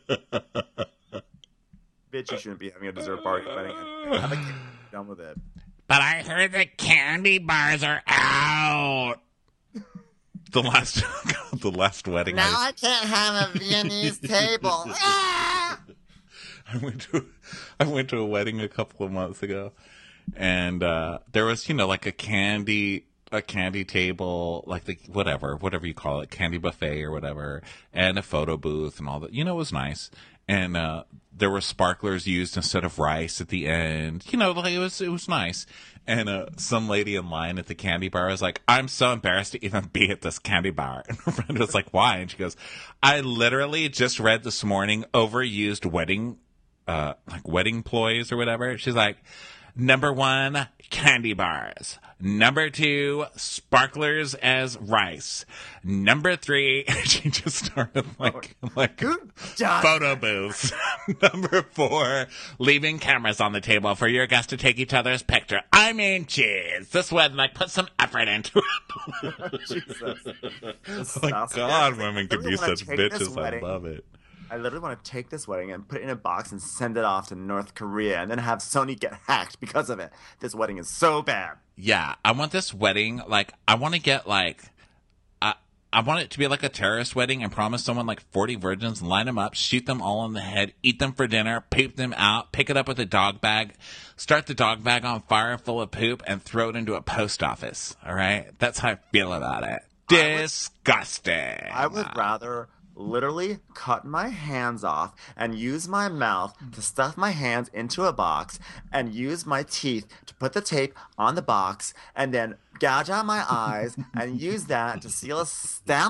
Speaker 3: Bitch, you shouldn't be having a dessert bar at your wedding. I'm like, done with it.
Speaker 1: But I heard the candy bars are out. The last, the last wedding.
Speaker 3: Now
Speaker 1: I,
Speaker 3: I can't have a Viennese table. Ah!
Speaker 1: I went to, I went to a wedding a couple of months ago, and uh, there was, you know, like a candy, a candy table, like the whatever, whatever you call it, candy buffet or whatever, and a photo booth and all that. You know, it was nice, and uh, there were sparklers used instead of rice at the end. You know, like it was, it was nice. And uh, some lady in line at the candy bar was like, "I'm so embarrassed to even be at this candy bar." And her friend was like, "Why?" And she goes, "I literally just read this morning overused wedding, uh, like wedding ploys or whatever." She's like, "Number one, candy bars. Number two, sparklers as rice. Number three," she just started like, like
Speaker 3: Good job.
Speaker 1: photo booths. Number four, leaving cameras on the table for your guests to take each other's picture. I mean, jeez, this would like put some effort into it.
Speaker 3: Jesus.
Speaker 1: Oh my God, women can be such bitches. I love it.
Speaker 3: I literally want to take this wedding and put it in a box and send it off to North Korea and then have Sony get hacked because of it. This wedding is so bad.
Speaker 1: Yeah, I want this wedding, like, I want to get, like, I, I want it to be like a terrorist wedding and promise someone, like, forty virgins, line them up, shoot them all in the head, eat them for dinner, poop them out, pick it up with a dog bag, start the dog bag on fire full of poop, and throw it into a post office, all right? That's how I feel about it. Disgusting.
Speaker 3: I would rather literally cut my hands off and use my mouth to stuff my hands into a box and use my teeth to put the tape on the box and then gouge out my eyes and use that to seal a stamp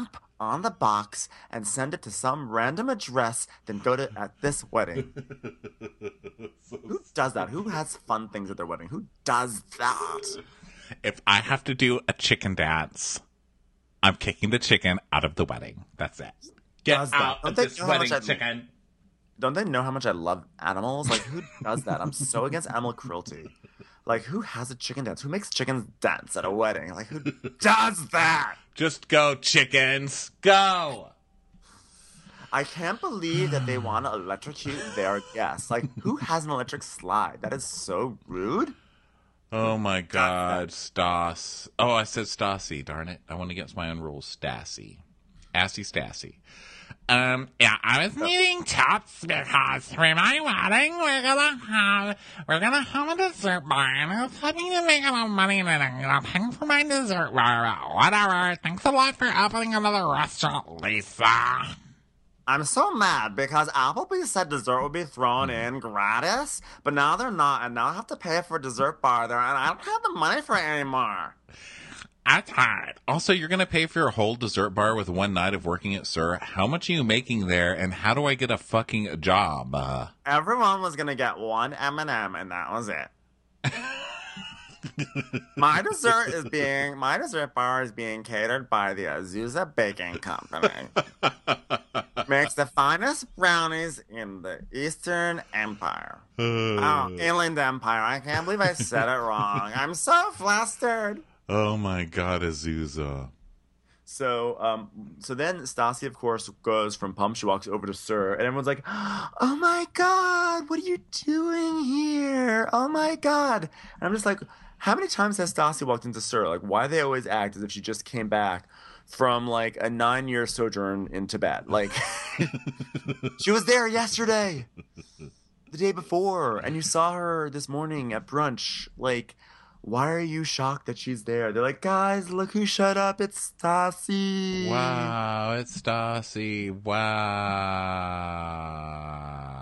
Speaker 3: on the box and send it to some random address, then go to at this wedding.
Speaker 1: So
Speaker 3: Who does that? Who has fun things at their wedding? Who does that?
Speaker 1: if I have to do a chicken dance, I'm kicking the chicken out of the wedding. That's it. Get
Speaker 3: Does that?
Speaker 1: out
Speaker 3: Don't
Speaker 1: of
Speaker 3: they
Speaker 1: this
Speaker 3: know how much
Speaker 1: wedding,
Speaker 3: I-
Speaker 1: chicken.
Speaker 3: Don't they know how much I love animals? Like, who does that? I'm so against animal cruelty. Like, who has a chicken dance? Who makes chickens dance at a wedding? Like, who does that?
Speaker 1: Just go, chickens. Go.
Speaker 3: I can't believe that they want to electrocute their guests. Like, who has an electric slide? That is so rude.
Speaker 1: Oh my God, Stas. Oh, I said Stassi. Darn it! I went against my own rules. Stassi, Assy Stassi. Um, yeah, I was needing tips because for my wedding we're gonna have we're gonna have a dessert bar, and I was hoping to make a lot of money, and I'm gonna pay for my dessert bar. Whatever. Thanks a lot for opening another restaurant, Lisa.
Speaker 3: I'm so mad because Applebee's said dessert would be thrown in gratis, but now they're not, and now I have to pay for a dessert bar there, and I don't have the money for it anymore.
Speaker 1: That's hard. Also, you're going to pay for your whole dessert bar with one night of working at Sir. How much are you making there, and how do I get a fucking job? Uh,
Speaker 3: Everyone was gonna get one M and M, and that was it. My dessert is being my dessert bar is being catered by the Azusa Baking Company. Makes the finest brownies in the Eastern Empire. Oh, Inland Empire. I can't believe I said it wrong. I'm so flustered.
Speaker 1: oh my God, Azusa.
Speaker 3: So, um, so then Stassi, of course, goes from Pump. She walks over to Sir, and everyone's like, "Oh my God, what are you doing here? Oh my God!" And I'm just like, how many times has Stassi walked into Sir? Like, why do they always act as if she just came back from like a nine-year sojourn in Tibet? Like, she was there yesterday, the day before, and you saw her this morning at brunch. Like, why are you shocked that she's there? They're like, guys, look who showed up. It's Stassi.
Speaker 1: Wow, it's Stassi. Wow.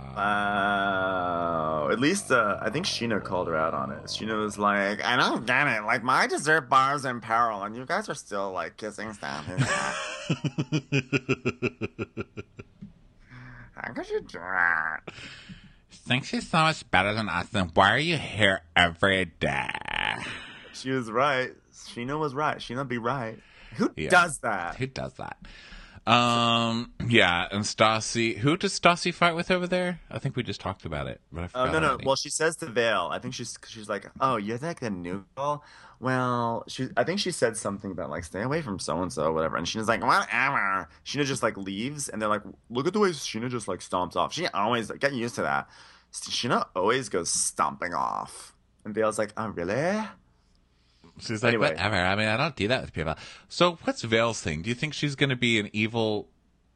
Speaker 3: Wow. At least, uh, I think Sheena called her out on it. Sheena was like, I don't get it. Like, my dessert bar's in peril, and you guys are still, like, kissing stuff. How could you do that?
Speaker 1: Thinks she's so much better than us, then why are you here every day?
Speaker 3: She was right. Sheena was right. Sheena be right. Who
Speaker 1: Yeah.
Speaker 3: does that?
Speaker 1: Who does that? Um, yeah, and Stassi. Who does Stassi fight with over there? I think we just talked about it, but I
Speaker 3: Oh,
Speaker 1: forgot.
Speaker 3: no, no.
Speaker 1: already.
Speaker 3: Well, she says to Vale. I think she's she's like, oh, you're like the new girl? Well, she. I think she said something about, like, stay away from so-and-so, whatever. And Sheena's like, whatever. Sheena just, like, leaves, and they're like, look at the way Sheena just, like, stomps off. She always, get used to that. Sheena always goes stomping off. And Vale's like, oh, really?
Speaker 1: She's like,
Speaker 3: Anyway.
Speaker 1: whatever. I mean, I don't do that with people. So, what's Vale's thing? Do you think she's going to be an evil?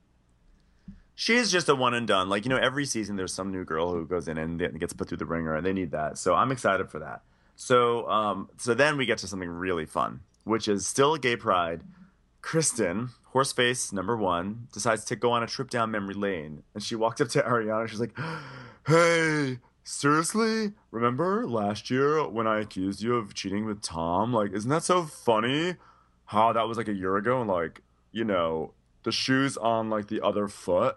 Speaker 3: She's just a one and done. Like, you know, every season there's some new girl who goes in and gets put through the ringer, and they need that. So I'm excited for that. So, um, so then we get to something really fun, which is still a gay pride. Kristen, horseface number one, decides to go on a trip down memory lane, and she walks up to Ariana. She's like, "Hey, seriously? Remember last year when I accused you of cheating with Tom? Like, isn't that so funny? How that was like a year ago, and like, you know, the shoes on like the other foot."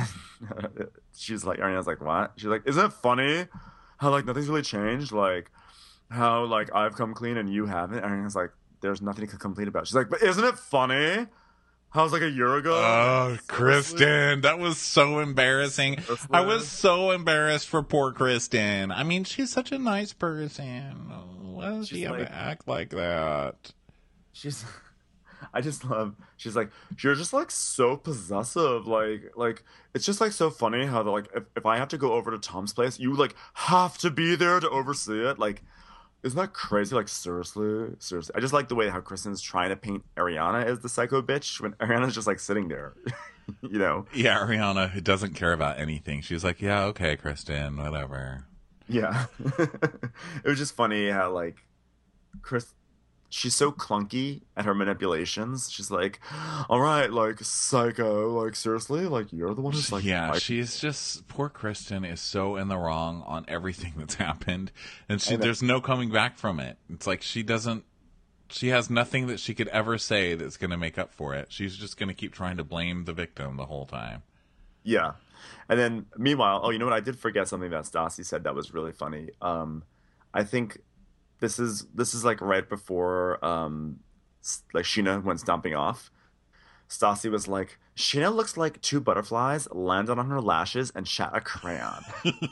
Speaker 3: She's like, Ariana's like, what? She's like, isn't it funny how like nothing's really changed? Like, how like I've come clean and you haven't? Ariana's like, there's nothing to come clean about. She's like, but isn't it funny how it was like a year ago?
Speaker 1: Oh,
Speaker 3: Seriously?
Speaker 1: Kristen, that was so embarrassing.
Speaker 3: Seriously?
Speaker 1: I was so embarrassed for poor Kristen. I mean, she's such a nice person. Why does she
Speaker 3: She's
Speaker 1: ever
Speaker 3: like-
Speaker 1: act like that?
Speaker 3: She's I just love she's like, you're just like so possessive. Like like it's just like so funny how the like if, if I have to go over to Tom's place, you like have to be there to oversee it. Like, isn't that crazy? Like, seriously? Seriously. I just like the way how Kristen's trying to paint Ariana as the psycho bitch when Ariana's just like sitting there. You know?
Speaker 1: Yeah, Ariana, who doesn't care about anything. She's like, yeah, okay, Kristen, whatever.
Speaker 3: Yeah. It was just funny how like Chris she's so clunky at her manipulations. She's like, all right, like, psycho, like, seriously? Like, you're the one who's like,
Speaker 1: yeah,
Speaker 3: like-
Speaker 1: she's just poor Kristen is so in the wrong on everything that's happened, and she
Speaker 3: I know.
Speaker 1: there's no coming back from it. It's like she doesn't She has nothing that she could ever say that's going to make up for it. She's just going to keep trying to blame the victim the whole time.
Speaker 3: Yeah. And then meanwhile, oh, you know what? I did forget something that Stassi said that was really funny. Um, I think this is this is like right before um, s- like Sheena went stomping off. Stassi was like, Sheena looks like two butterflies landed on her lashes and shot a crayon.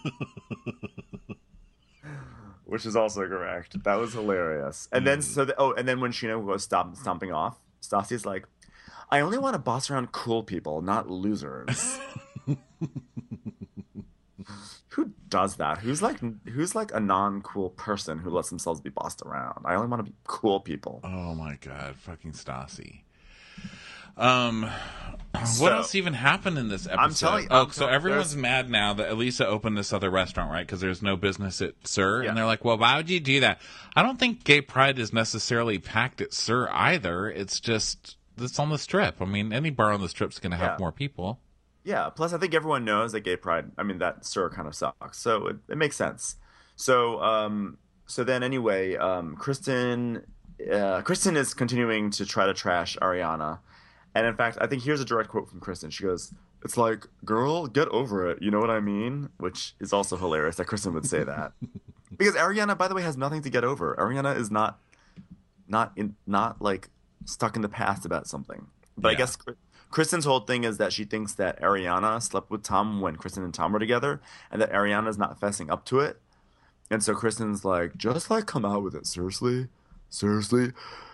Speaker 3: Which is also correct. That was hilarious. And then so the, oh, and then when Sheena was stop, stomping off, Stassi's like, I only want to boss around cool people, not losers. Who does that? Who's like who's like a non-cool person who lets themselves be bossed around? I only want to be cool people.
Speaker 1: Oh my god, fucking Stassi. Um,
Speaker 3: So-
Speaker 1: what else even happened in this episode?
Speaker 3: I'm telling-
Speaker 1: oh,
Speaker 3: I'm
Speaker 1: so
Speaker 3: telling-
Speaker 1: everyone's
Speaker 3: there's-
Speaker 1: mad now that Elisa opened this other restaurant, right? Because there's no business at Sir,
Speaker 3: Yeah.
Speaker 1: and they're like, "Well, why would you do that?" I don't think gay pride is necessarily packed at Sir either. It's just it's on the Strip. I mean, any bar on the Strip's going to have
Speaker 3: Yeah.
Speaker 1: more people.
Speaker 3: Yeah, plus I think everyone knows that gay pride, I mean, that Sir kind of sucks. So it, it makes sense. So um so then anyway, um Kristen uh Kristen is continuing to try to trash Ariana. And in fact, I think here's a direct quote from Kristen. She goes, "It's like, girl, get over it. You know what I mean?" Which is also hilarious that Kristen would say that. Because Ariana, by the way, has nothing to get over. Ariana is not not in not like stuck in the past about something. But I
Speaker 1: Yeah.
Speaker 3: guess Kr- Kristen's whole thing is that she thinks that Ariana slept with Tom when Kristen and Tom were together, and that Ariana's not fessing up to it. And so Kristen's like, just like come out with it. Seriously? Seriously?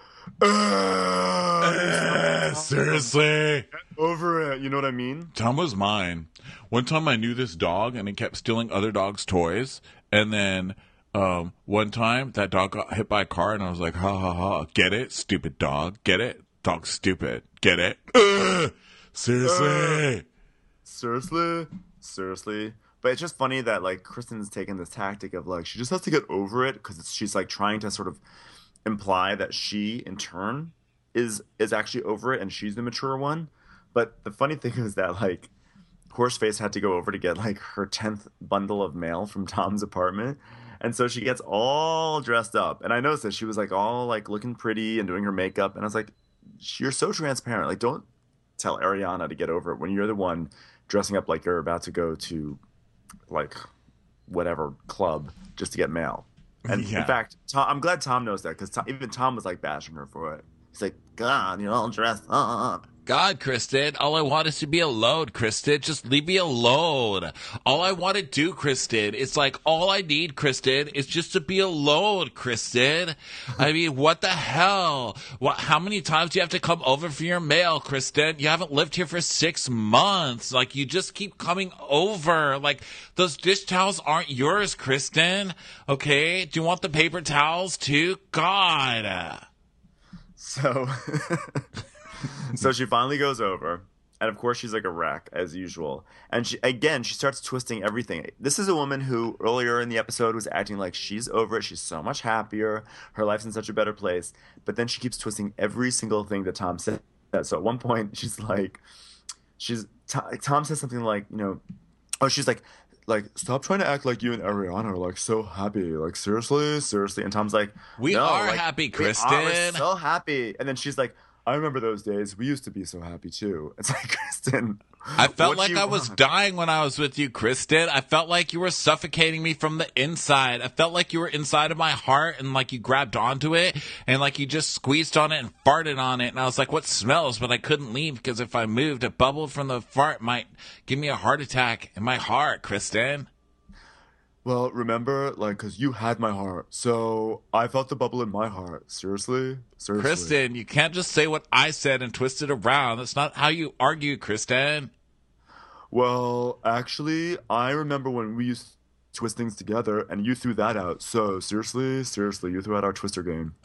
Speaker 3: Uh,
Speaker 1: Seriously.
Speaker 3: over it. You know what I mean?
Speaker 1: Tom was mine. One time I knew this dog and it kept stealing other dogs' toys. And then um, one time that dog got hit by a car and I was like, ha ha ha. Get it? Stupid dog. Get it? Dog stupid. Get it? Ugh! Seriously.
Speaker 3: Seriously? Seriously? But it's just funny that like Kristen's taking this tactic of like she just has to get over it because she's like trying to sort of imply that she in turn is is actually over it and she's the mature one. But the funny thing is that like Horseface had to go over to get like her tenth bundle of mail from Tom's apartment. And so she gets all dressed up. And I noticed that she was like all like looking pretty and doing her makeup. And I was like, you're so transparent. Like, don't tell Ariana to get over it when you're the one dressing up like you're about to go to like whatever club just to get mail. And
Speaker 1: Yeah.
Speaker 3: in fact, Tom, I'm glad Tom knows that because even Tom was like bashing her for it. He's like, God, you're all dressed up.
Speaker 1: God, Kristen, all I want is to be alone, Kristen. Just leave me alone. All I want to do, Kristen, it's like all I need, Kristen, is just to be alone, Kristen. I mean, what the hell? What? How many times do you have to come over for your mail, Kristen? You haven't lived here for six months. Like, you just keep coming over. Like, those dish towels aren't yours, Kristen. Okay? Do you want the paper towels too? God.
Speaker 3: So, so she finally goes over, and of course she's like a wreck as usual. And she again she starts twisting everything. This is a woman who earlier in the episode was acting like she's over it. She's so much happier. Her life's in such a better place. But then she keeps twisting every single thing that Tom said. So at one point she's like, she's Tom says something like, you know, oh she's like. Like, stop trying to act like you and Ariana are like so happy. Like, seriously, seriously. And Tom's like,
Speaker 1: We
Speaker 3: no,
Speaker 1: are
Speaker 3: like,
Speaker 1: happy,
Speaker 3: we are. We're
Speaker 1: Kristen.
Speaker 3: so happy. And then she's like, I remember those days. We used to be so happy too. It's like, Kristen,
Speaker 1: I felt
Speaker 3: what
Speaker 1: like
Speaker 3: you
Speaker 1: I was
Speaker 3: want?
Speaker 1: dying when I was with you, Kristen. I felt like you were suffocating me from the inside. I felt like you were inside of my heart and like you grabbed onto it and like you just squeezed on it and farted on it. And I was like, what smells? But I couldn't leave because if I moved, a bubble from the fart might give me a heart attack in my heart, Kristen.
Speaker 3: Well, remember, like, because you had my heart. So I felt the bubble in my heart. Seriously? Seriously.
Speaker 1: Kristen, you can't just say what I said and twist it around. That's not how you argue, Kristen.
Speaker 3: Well, actually, I remember when we used to twist things together and you threw that out. So seriously, seriously, you threw out our Twister game.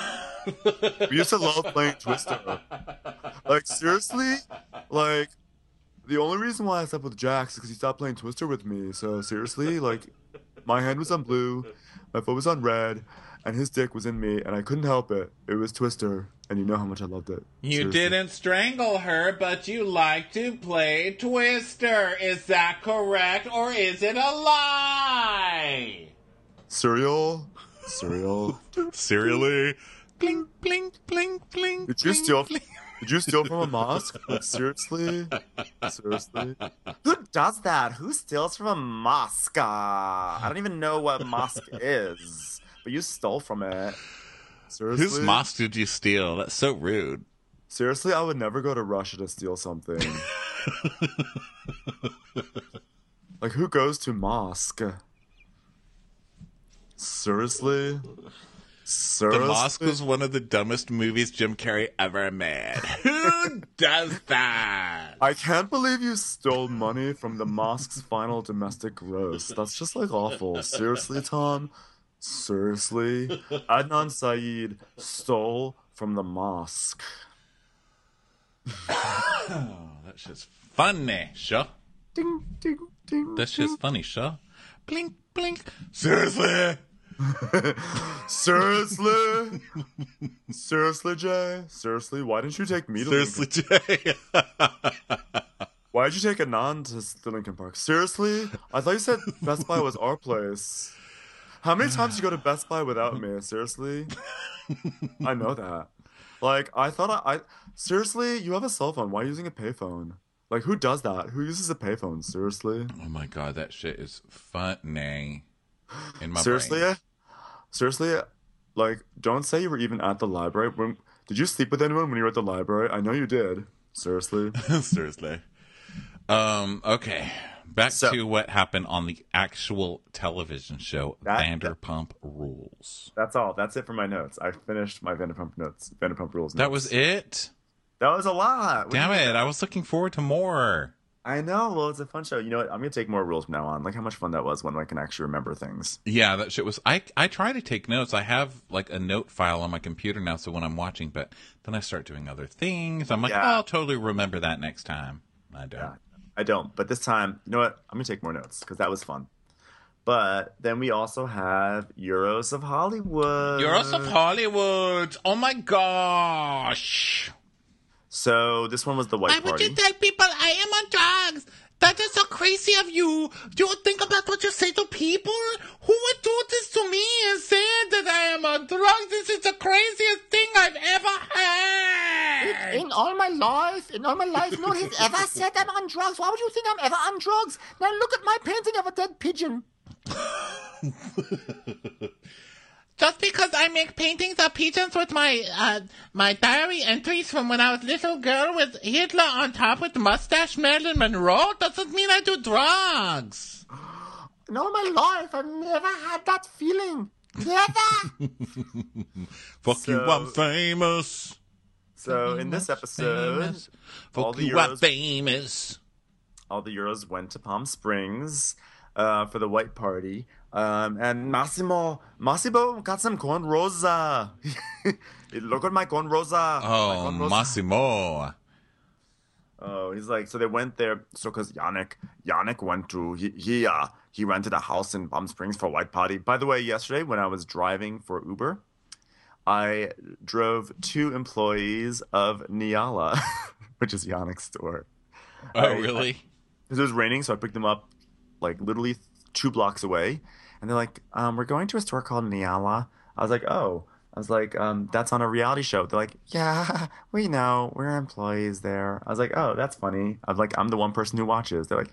Speaker 3: We used to love playing Twister. Like, seriously? Like, the only reason why I slept with Jax is because he stopped playing Twister with me. So seriously, like, my hand was on blue, my foot was on red, and his dick was in me, and I couldn't help it. It was Twister, and you know how much I loved it.
Speaker 1: You
Speaker 3: Seriously.
Speaker 1: didn't strangle her, but you like to play Twister. Is that correct, or is it a lie?
Speaker 3: Cereal? Cereal?
Speaker 1: Serially? blink, blink, blink, blink.
Speaker 3: Did you
Speaker 1: blink,
Speaker 3: steal?
Speaker 1: blink.
Speaker 3: Did you steal from a mosque? Like, seriously? Seriously? Who does that? Who steals from a mosque? Uh, I don't even know what mosque is, but you stole from it. Seriously?
Speaker 1: Whose mosque did you steal? That's so rude.
Speaker 3: Seriously, I would never go to Russia to steal something. Like, who goes to mosque? Seriously? Seriously?
Speaker 1: The Mosque was one of the dumbest movies Jim Carrey ever made. Who does that?
Speaker 3: I can't believe you stole money from the mosque's final domestic gross. That's just, like, awful. Seriously, Tom? Seriously? Adnan Syed stole from the mosque.
Speaker 1: Oh, that's just funny, sure.
Speaker 3: Ding, ding, ding.
Speaker 1: That's just funny, sure. Blink, blink. Seriously?
Speaker 3: Seriously? Seriously, Jay? Seriously? Why didn't you take me to
Speaker 1: Seriously,
Speaker 3: Lincoln?
Speaker 1: Jay?
Speaker 3: Why did you take a non to to Lincoln Park? Seriously? I thought you said Best Buy was our place. How many times did you go to Best Buy without me? Seriously? I know that. Like, I thought I, I... Seriously? You have a cell phone. Why are you using a payphone? Like, who does that? Who uses a payphone? Seriously?
Speaker 1: Oh my god, that shit is funny. In my
Speaker 3: Seriously?
Speaker 1: brain.
Speaker 3: Seriously? Like, don't say you were even at the library. When, did you sleep with anyone when you were at the library? I know you did. Seriously?
Speaker 1: Seriously. Um, okay. Back
Speaker 3: So-
Speaker 1: to what happened on the actual television show,
Speaker 3: That-
Speaker 1: Vanderpump Rules.
Speaker 3: That's all. That's it for my notes. I finished my Vanderpump notes. Vanderpump Rules notes.
Speaker 1: That was it?
Speaker 3: That was a lot. What do
Speaker 1: Damn
Speaker 3: you
Speaker 1: it,
Speaker 3: mean?
Speaker 1: I was looking forward to more.
Speaker 3: I know. Well, it's a fun show. You know what? I'm going to take more rules from now on. Like how much fun that was when I can actually remember things.
Speaker 1: Yeah, that shit was. I I try to take notes. I have like a note file on my computer now, so when I'm watching, but then I start doing other things. I'm like,
Speaker 3: Yeah.
Speaker 1: oh, I'll totally remember that next time. I don't.
Speaker 3: Yeah, I don't. But this time, you know what? I'm going to take more notes because that was fun. But then we also have Euros of Hollywood.
Speaker 1: Euros of Hollywood. Oh my gosh.
Speaker 3: So this one was the white
Speaker 1: Why would
Speaker 3: party.
Speaker 1: you tell people I am on drugs? That is so crazy of you. Do you think about what you say to people? Who would do this to me and say that I am on drugs? This is the craziest thing I've ever heard.
Speaker 4: In all my life, in all my life, no one has ever said I'm on drugs. Why would you think I'm ever on drugs? Now look at my painting of a dead pigeon.
Speaker 1: Just because I make paintings of pigeons with my uh, my diary entries from when I was a little girl with Hitler on top with the mustache, Marilyn Monroe, doesn't mean I do drugs.
Speaker 4: In all my life, I've never had that feeling. Never.
Speaker 1: Fuck
Speaker 3: So-
Speaker 1: you, I'm famous.
Speaker 3: So in this episode,
Speaker 1: Famous.
Speaker 3: all
Speaker 1: Fuck
Speaker 3: the
Speaker 1: you, I'm
Speaker 3: Euros-
Speaker 1: famous.
Speaker 3: all the Euros went to Palm Springs uh, for the white party. Um, and Massimo, Massimo got some corn rosa. Look at my corn rosa. My
Speaker 1: Oh,
Speaker 3: corn rosa.
Speaker 1: Massimo.
Speaker 3: Oh, he's like, so they went there. So, cause Yannick, Yannick went to he he uh he rented a house in Palm Springs for a white party. By the way, yesterday when I was driving for Uber, I drove two employees of Niala, which is Yannick's store.
Speaker 1: Oh,
Speaker 3: I-
Speaker 1: really?
Speaker 3: Because it was raining, so I picked them up like literally two blocks away. And they're like, um, we're going to a store called Niala. I was like, oh. I was like, um, that's on a reality show. They're like, yeah, we know. We're employees there. I was like, oh, that's funny. I was like, I'm the one person who watches. They're like,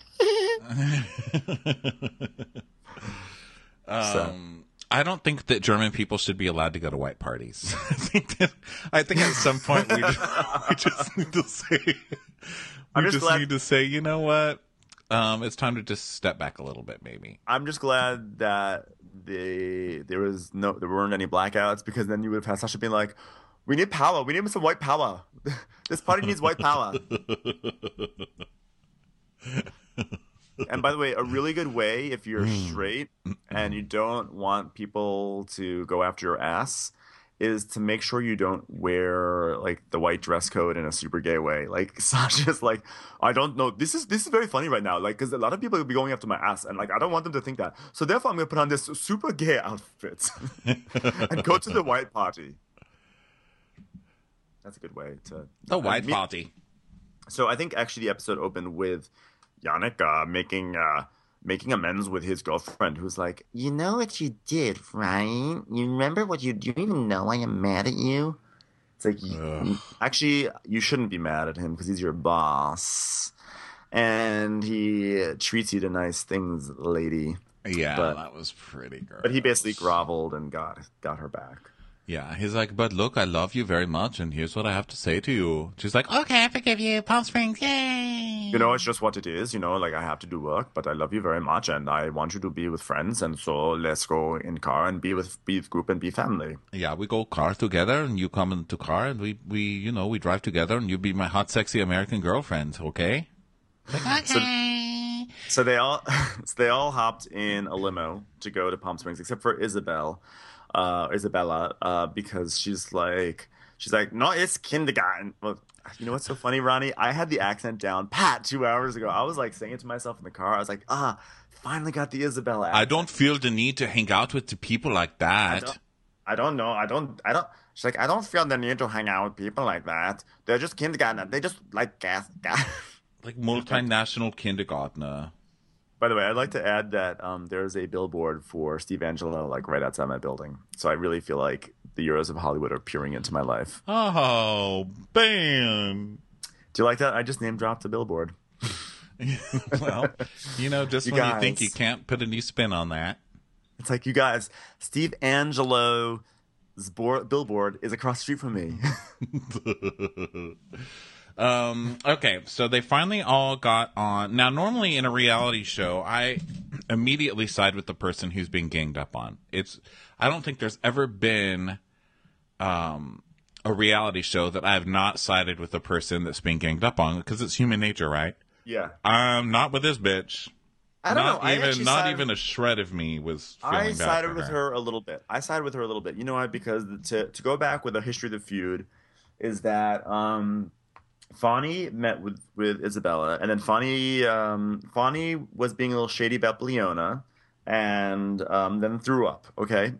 Speaker 1: Um, I don't think that German people should be allowed to go to white parties. I think that, I think at some point we just, we just need to say, we
Speaker 3: I'm just
Speaker 1: just
Speaker 3: glad-
Speaker 1: need to say, you know what? Um, it's time to just step back a little bit, maybe.
Speaker 3: I'm just glad that they there was no there weren't any blackouts, because then you would have had Sasha being like, we need power. We need some white power. This party needs white power. And by the way, a really good way if you're straight and you don't want people to go after your ass is to make sure you don't wear like the white dress code in a super gay way. Like Sasha's like, I don't know. This is this is very funny right now. Like, because a lot of people will be going after my ass, and like I don't want them to think that. So therefore, I'm gonna put on this super gay outfit and go to the white party. That's a good way to
Speaker 1: The white
Speaker 3: Uh, me-
Speaker 1: party.
Speaker 3: So I think actually the episode opened with Yannick uh, making uh, making amends with his girlfriend, who's like,
Speaker 4: You know what you did, right? You remember what you do? You even know I am mad at you.
Speaker 3: it's like, you- actually, you shouldn't be mad at him because he's your boss. And he treats you to nice things, lady.
Speaker 1: Yeah,
Speaker 3: But-
Speaker 1: that was pretty gross.
Speaker 3: But he basically groveled and got got her back.
Speaker 1: Yeah, he's like, but look, I love you very much, and here's what I have to say to you. She's like, okay, I forgive you, Palm Springs, yay!
Speaker 3: You know, it's just what it is. You know, like I have to do work, but I love you very much, and I want you to be with friends, and so let's go in car and be with be with group and be family.
Speaker 1: Yeah, we go car together, and you come into car, and we, we, you know, we drive together, and you be my hot, sexy American girlfriend, okay? Like, okay.
Speaker 3: So they all so they all hopped in a limo to go to Palm Springs, except for Isabel, uh, Isabella, uh, because she's like she's like, no, it's kindergarten. Well, you know what's so funny, Ronnie? I had the accent down pat two hours ago. I was like saying it to myself in the car. I was like, ah, finally got the Isabella accent.
Speaker 1: I don't feel the need to hang out with the people like
Speaker 3: I
Speaker 1: that.
Speaker 3: don't, I don't know. I don't. I don't. She's like, I don't feel the need to hang out with people like that. They're just kindergarten. They just like gas. gas.
Speaker 1: Like multinational kindergartner.
Speaker 3: By the way, I'd like to add that um, there's a billboard for Steve Angelo like right outside my building. So I really feel like the Euros of Hollywood are peering into my life.
Speaker 1: Oh, bam.
Speaker 3: Do you like that? I just name dropped the billboard.
Speaker 1: Well, you know, just
Speaker 3: You
Speaker 1: when you think
Speaker 3: guys.
Speaker 1: you can't put a new spin on that.
Speaker 3: It's like, you guys, Steve Angelo's board, billboard is across the street from me.
Speaker 1: Um, okay, so they finally all got on. Now, normally in a reality show, I immediately side with the person who's being ganged up on. It's, I don't think there's ever been um, a reality show that I have not sided with the person that's being ganged up on, because it's human nature, right?
Speaker 3: Yeah.
Speaker 1: Um, not with this bitch.
Speaker 3: I don't
Speaker 1: not
Speaker 3: know. I
Speaker 1: even,
Speaker 3: actually
Speaker 1: not
Speaker 3: sided-
Speaker 1: even a shred of me was feeling
Speaker 3: I
Speaker 1: bad
Speaker 3: sided
Speaker 1: for
Speaker 3: with her a little bit. I sided with her a little bit. You know why? Because to to go back with the history of the feud is that um, Fani met with, with Isabella, and then Fani um, Fani was being a little shady about Bleona, and um, then threw up. Okay,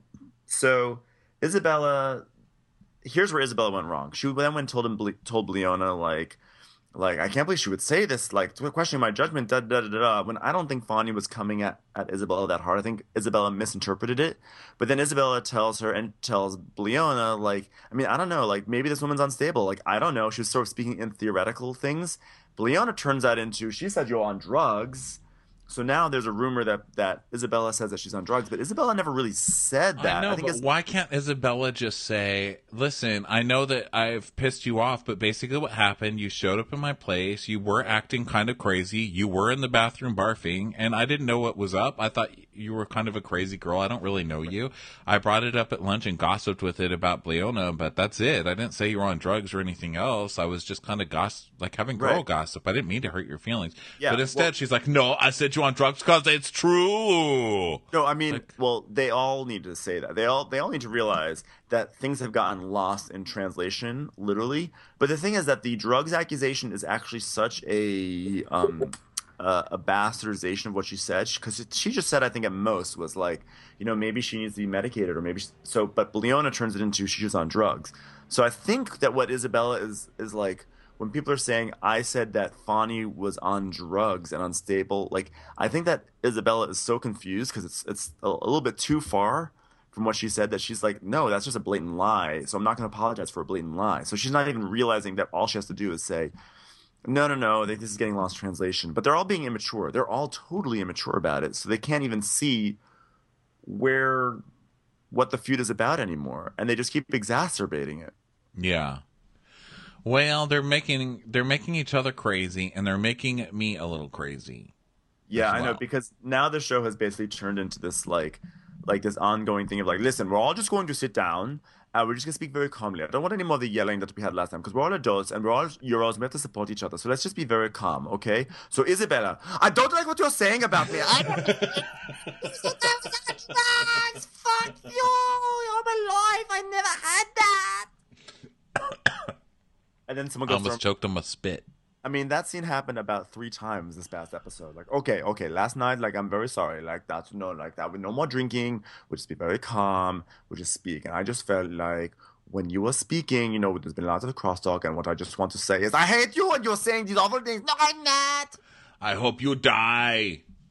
Speaker 3: so Isabella, here's where Isabella went wrong. She then went and told him told Bleona like. Like, I can't believe she would say this, like, questioning my judgment, da da da da da. When I don't think Fani was coming at, at Isabella that hard. I think Isabella misinterpreted it. But then Isabella tells her and tells Bleona, like, I mean, I don't know, like, maybe this woman's unstable. Like, I don't know. She was sort of speaking in theoretical things. Bleona turns that into, she said you're on drugs. So now there's a rumor that, that Isabella says that she's on drugs, but Isabella never really said that.
Speaker 1: I know,
Speaker 3: think
Speaker 1: but
Speaker 3: it's,
Speaker 1: why can't Isabella just say, listen, I know that I've pissed you off, but basically what happened, you showed up in my place, you were acting kind of crazy, you were in the bathroom barfing, and I didn't know what was up. I thought you were kind of a crazy girl. I don't really know you. I brought it up at lunch and gossiped with it about Bleona, but that's it. I didn't say you were on drugs or anything else. I was just kind of gossip, like having girl
Speaker 3: Right.
Speaker 1: gossip. I didn't mean to hurt your feelings.
Speaker 3: Yeah,
Speaker 1: but instead,
Speaker 3: well-
Speaker 1: she's like, no, I said you on drugs because it's true.
Speaker 3: No, I mean,
Speaker 1: Like-
Speaker 3: well, they all need to say that. They all they all need to realize that things have gotten lost in translation, literally. But the thing is that the drugs accusation is actually such a um, uh, a bastardization of what she said, because she just said, I think at most was like, you know, maybe she needs to be medicated, or maybe she, so. But Bleona turns it into she's on drugs. So I think that what Isabella is is like. When people are saying, I said that Fani was on drugs and unstable, like, I think that Isabella is so confused because it's it's a, a little bit too far from what she said that she's like, no, that's just a blatant lie. So I'm not going to apologize for a blatant lie. So she's not even realizing that all she has to do is say, no, no, no, I think this is getting lost translation. But they're all being immature. They're all totally immature about it. So they can't even see where, what the feud is about anymore. And they just keep exacerbating it.
Speaker 1: Yeah. Well, they're making they're making each other crazy, and they're making me a little crazy.
Speaker 3: Yeah,
Speaker 1: as
Speaker 3: I know,
Speaker 1: well.
Speaker 3: because now the show has basically turned into this like like this ongoing thing of like, listen, we're all just going to sit down and we're just going to speak very calmly. I don't want any more of the yelling that we had last time, because we're all adults and we're all Euros. We have to support each other. So let's just be very calm, okay? So Isabella, I don't like what you're saying about me. I
Speaker 4: drugs! Fuck you! All my life, I never had that!
Speaker 3: and then someone
Speaker 1: I
Speaker 3: goes,
Speaker 1: almost choked on my spit.
Speaker 3: I mean, that scene happened about three times this past episode. Like, okay, okay, last night, like, I'm very sorry. Like, that's no, like, that with no more drinking. We'll just be very calm. We'll just speak. And I just felt like when you were speaking, you know, there's been lots of crosstalk. And what I just want to say is, I hate you and you're saying these awful things. No, I'm not.
Speaker 1: I hope you die.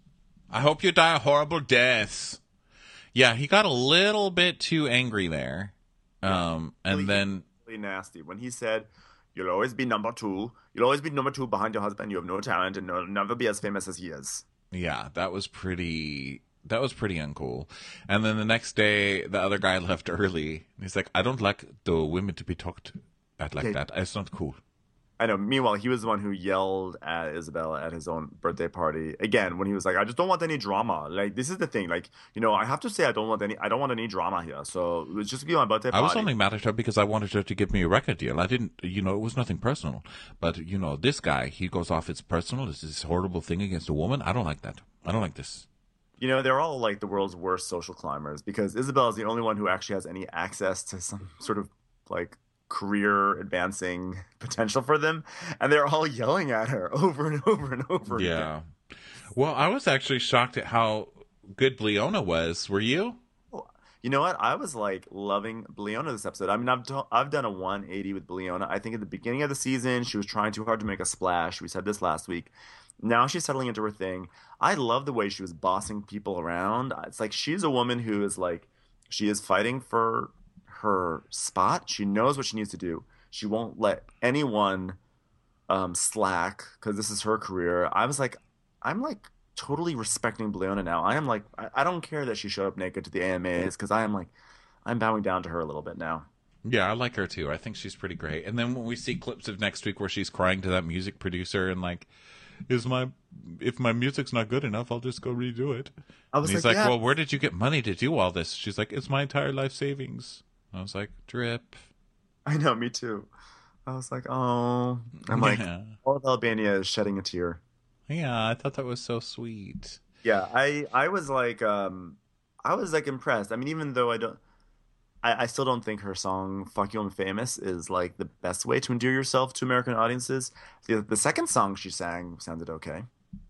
Speaker 1: I hope you die a horrible death. Yeah, he got a little bit too angry there. Um, and
Speaker 3: Really-
Speaker 1: then,
Speaker 3: Really nasty when he said, "You'll always be number two. You'll always be number two behind your husband. You have no talent, and you'll never be as famous as he is."
Speaker 1: yeah, that was pretty, that was pretty uncool. And then the next day, the other guy left early. He's like, I don't like the women to be talked at like
Speaker 3: Yeah.
Speaker 1: that. It's not cool.
Speaker 3: I know. Meanwhile, he was the one who yelled at Isabella at his own birthday party again when he was like, "I just don't want any drama." Like, this is the thing. Like, you know, I have to say, I don't want any. I don't want any drama here. So it's just be my birthday
Speaker 1: I
Speaker 3: party.
Speaker 1: was only mad at her because I wanted her to give me a record deal. I didn't, you know, it was nothing personal. But, you know, this guy, he goes off, it's personal. It's this horrible thing against a woman. I don't like that. I don't like this.
Speaker 3: You know, they're all like the world's worst social climbers because Isabella is the only one who actually has any access to some sort of like career advancing potential for them, and they're all yelling at her over and over and over again.
Speaker 1: Yeah. Well, I was actually shocked at how good Bleona was. Were you?
Speaker 3: You know what? I was like loving Bleona this episode. I mean, I've do- I've done a one eighty with Bleona. I think at the beginning of the season, she was trying too hard to make a splash. We said this last week. Now she's settling into her thing. I love the way she was bossing people around. It's like she's a woman who is like, she is fighting for her spot. She knows what she needs to do. She won't let anyone um, slack because this is her career. I was like, I'm like totally respecting Bleona now. I am like, I, I don't care that she showed up naked to the A M As because I am like, I'm bowing down to her a little bit now.
Speaker 1: Yeah, I like her too. I think she's pretty great. And then when we see clips of next week where she's crying to that music producer and like, is my if my music's not good enough, I'll just go redo it.
Speaker 3: I was
Speaker 1: and he's
Speaker 3: like,
Speaker 1: like,
Speaker 3: yeah.
Speaker 1: well, where did you get money to do all this? She's like, it's my entire life savings. I was like, drip.
Speaker 3: I know, me too. I was like, oh, I'm like,
Speaker 1: yeah.
Speaker 3: all of Albania is shedding a tear.
Speaker 1: Yeah, I thought that was so sweet.
Speaker 3: Yeah, I I was like, um, I was like impressed. I mean, even though I don't, I, I still don't think her song "Fuck You, I'm Famous" is like the best way to endear yourself to American audiences. The the second song she sang sounded okay.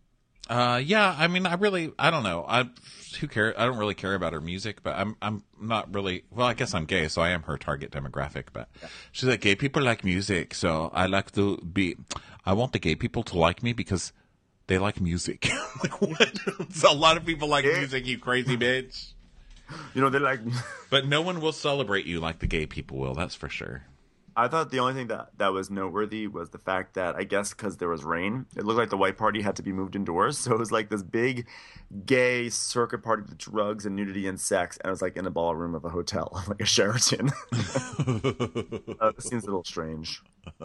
Speaker 1: Uh, yeah, I mean, I really, I don't know. I who care? I don't really care about her music, but I'm, I'm not really. Well, I guess I'm gay, so I am her target demographic. But yeah. She's like, gay people like music, so I like to be. I want the gay people to like me because they like music. Like what? So a lot of people like
Speaker 3: Yeah.
Speaker 1: music, you crazy bitch.
Speaker 3: You know, they like.
Speaker 1: But no one will celebrate you like the gay people will. That's for sure.
Speaker 3: I thought the only thing that, that was noteworthy was the fact that I guess because there was rain, it looked like the white party had to be moved indoors. So it was like this big gay circuit party with drugs and nudity and sex, and it was like in a ballroom of a hotel, like a Sheraton. uh, it seems a little strange.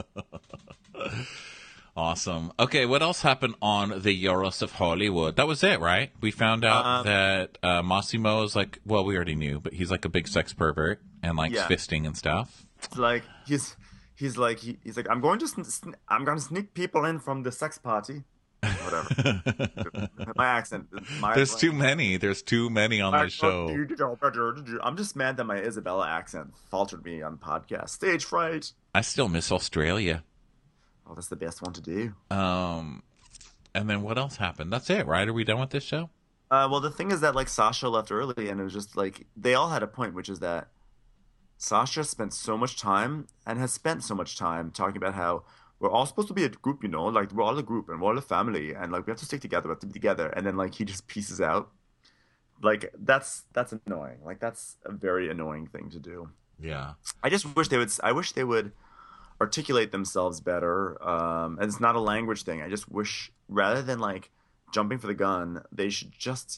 Speaker 1: Awesome. Okay, what else happened on the Euros of Hollywood? That was it, right? We found out
Speaker 3: Um,
Speaker 1: that uh, Massimo is like, well, we already knew, but he's like a big sex pervert and likes
Speaker 3: Yeah.
Speaker 1: fisting and stuff.
Speaker 3: It's like he's he's like he, he's like I'm going to sn- sn- I'm going to sneak people in from the sex party. Whatever. My accent. My,
Speaker 1: There's
Speaker 3: my-
Speaker 1: too many. There's too many on the show.
Speaker 3: I'm just mad that my Isabella accent faltered me on podcast. Stage fright.
Speaker 1: I still miss Australia.
Speaker 3: Oh, that's the best one to do.
Speaker 1: Um, and then what else happened? That's it, right? Are we done with this show?
Speaker 3: Uh, well, the thing is that like Sasha left early, and it was just like they all had a point, which is that Sasha spent so much time and has spent so much time talking about how we're all supposed to be a group, you know, like we're all a group and we're all a family, and like we have to stick together, we have to be together, and then like he just pieces out. Like that's that's annoying. Like that's a very annoying thing to do.
Speaker 1: Yeah.
Speaker 3: I just wish they would. I wish they would articulate themselves better. Um, and it's not a language thing. I just wish rather than like jumping for the gun, they should just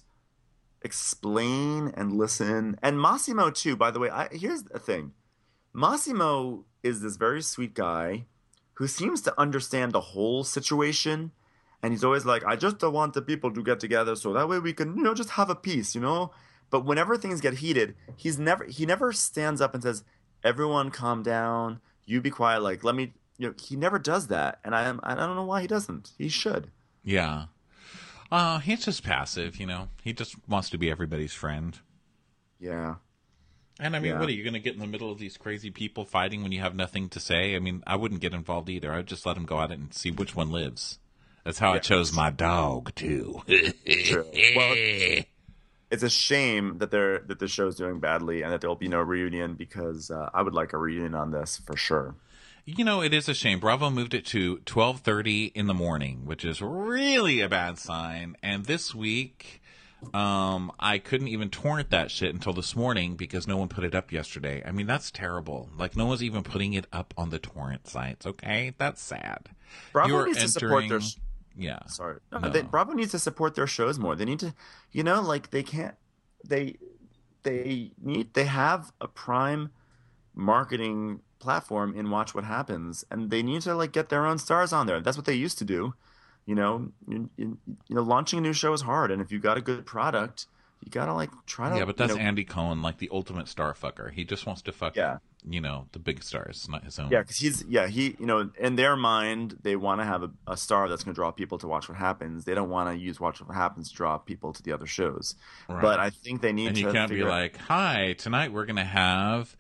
Speaker 3: explain and listen. And Massimo too. By the way, I, here's the thing: Massimo is this very sweet guy who seems to understand the whole situation. And he's always like, I just don't want the people to get together so that way we can, you know, just have a peace, you know? But whenever things get heated, he's never he never stands up and says, everyone calm down, you be quiet, like let me you know, he never does that. And I am I don't know why he doesn't. He should.
Speaker 1: Yeah. Uh, he's just passive, you know. He just wants to be everybody's friend.
Speaker 3: Yeah.
Speaker 1: And I mean,
Speaker 3: Yeah.
Speaker 1: what are you going to get in the middle of these crazy people fighting when you have nothing to say? I mean, I wouldn't get involved either. I'd just let them go at it and see which one lives. That's how I
Speaker 3: Yeah.
Speaker 1: chose my dog too.
Speaker 3: True. Well, it's a shame that they're that the show's doing badly and that there'll be no reunion because uh, I would like a reunion on this for sure.
Speaker 1: You know, it is a shame. Bravo moved it to twelve thirty in the morning, which is really a bad sign. And this week, Um, I couldn't even torrent that shit until this morning because no one put it up yesterday. I mean, that's terrible. Like, no one's even putting it up on the torrent sites, okay? That's sad.
Speaker 3: Bravo
Speaker 1: You're
Speaker 3: needs to support their... Sh-
Speaker 1: yeah.
Speaker 3: Sorry. No,
Speaker 1: No.
Speaker 3: They, Bravo needs to support their shows more. They need to, you know, like, they can't... They... They need... They have a prime marketing platform in Watch What Happens, and they need to, like, get their own stars on there. That's what they used to do. You know, you, you, you know, launching a new show is hard, and if you've got a good product, you gotta like try to.
Speaker 1: Yeah, but that's
Speaker 3: you know,
Speaker 1: Andy Cohen, like the ultimate star fucker. He just wants to fuck,
Speaker 3: Yeah.
Speaker 1: you know, the big stars, not his own.
Speaker 3: yeah, because he's yeah he you know in their mind they want to have a, a star that's going to draw people to Watch What Happens. They don't want to use Watch What Happens to draw people to the other shows.
Speaker 1: Right.
Speaker 3: But I think they need
Speaker 1: and
Speaker 3: to.
Speaker 1: you can't be
Speaker 3: figure out-
Speaker 1: like, "Hi, tonight we're gonna have,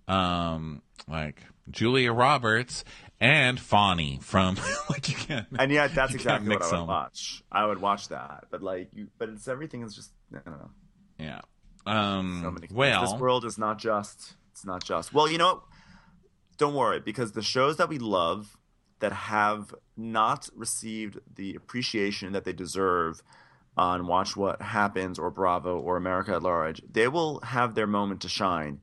Speaker 1: um, like Julia Roberts and Fonnie from like you can't."
Speaker 3: And yeah, that's
Speaker 1: you
Speaker 3: exactly
Speaker 1: can't
Speaker 3: what
Speaker 1: mix
Speaker 3: I would
Speaker 1: them.
Speaker 3: watch. I would watch that, but like, you, but it's everything is just I don't know.
Speaker 1: Yeah. Um.
Speaker 3: So many,
Speaker 1: well,
Speaker 3: this world is not just. It's not just. Well, you know what? Don't worry, because the shows that we love that have not received the appreciation that they deserve on Watch What Happens or Bravo or America at Large, they will have their moment to shine,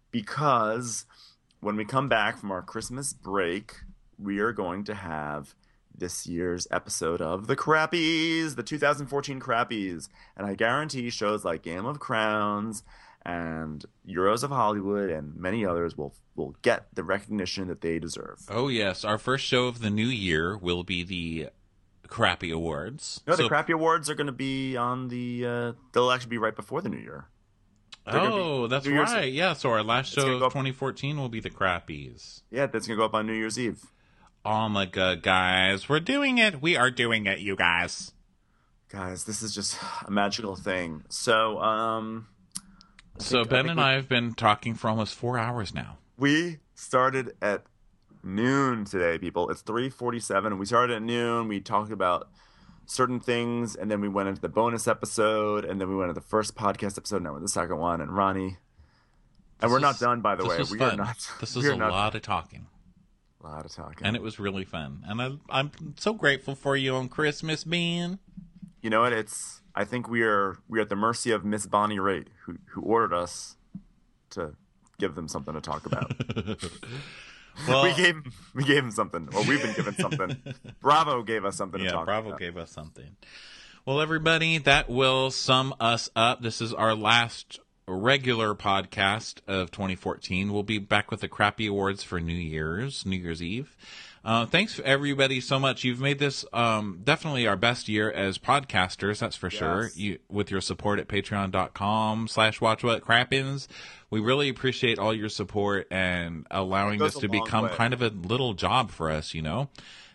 Speaker 3: because when we come back from our Christmas break, we are going to have this year's episode of The Crappies, the two thousand fourteen Crappies. And I guarantee shows like Game of Crowns and Euros of Hollywood and many others will will get the recognition that they deserve.
Speaker 1: oh yes, our first show of the new year will be the Crappy Awards.
Speaker 3: No, the
Speaker 1: So-
Speaker 3: Crappy Awards are going to be on the, uh, they'll actually be right before the new year. They're gonna
Speaker 1: Oh,
Speaker 3: be-
Speaker 1: that's
Speaker 3: New Year's-
Speaker 1: right. Yeah, so our last
Speaker 3: gonna
Speaker 1: show
Speaker 3: go
Speaker 1: of
Speaker 3: up-
Speaker 1: twenty fourteen will be the Crappies.
Speaker 3: Yeah, that's going to go up on New Year's Eve.
Speaker 1: Oh my god, guys, we're doing it. We are doing it, you guys.
Speaker 3: Guys, this is just a magical thing. So, um... I
Speaker 1: So
Speaker 3: think-
Speaker 1: Ben
Speaker 3: think
Speaker 1: and
Speaker 3: we-
Speaker 1: I have been talking for almost four hours now.
Speaker 3: We started at noon today, people. It's three forty-seven. We started at noon. We talked about certain things, and then we went into the bonus episode, and then we went into the first podcast episode. Now we're in the second one, and Ronnie. And
Speaker 1: This
Speaker 3: we're
Speaker 1: was-
Speaker 3: not done, by the
Speaker 1: this
Speaker 3: way.
Speaker 1: was
Speaker 3: We
Speaker 1: fun.
Speaker 3: are not.
Speaker 1: This
Speaker 3: we
Speaker 1: was
Speaker 3: are
Speaker 1: a
Speaker 3: not-
Speaker 1: lot of talking,
Speaker 3: A lot of talking.
Speaker 1: and it was really fun. And I, I'm so grateful for you on Christmas, Ben.
Speaker 3: You know what? It's. I think we are we are at the mercy of Miss Bonnie Raitt, who who ordered us to give them something to talk about.
Speaker 1: Well,
Speaker 3: we gave we gave him something, or we've been given something. Bravo gave us something to
Speaker 1: yeah,
Speaker 3: talk
Speaker 1: Bravo
Speaker 3: about.
Speaker 1: gave us something. Well, everybody, that will sum us up. This is our last regular podcast of twenty fourteen. We'll be back with the Crappy Awards for New Year's, New Year's Eve. Uh, thanks everybody so much. You've made this um, definitely our best year as podcasters, that's for sure.
Speaker 3: Yes.
Speaker 1: You, with your support at patreon.com slash watch what crappens. We really appreciate all your support and allowing
Speaker 3: It goes
Speaker 1: this
Speaker 3: a
Speaker 1: to
Speaker 3: long
Speaker 1: become
Speaker 3: way.
Speaker 1: kind of a little job for us, you know?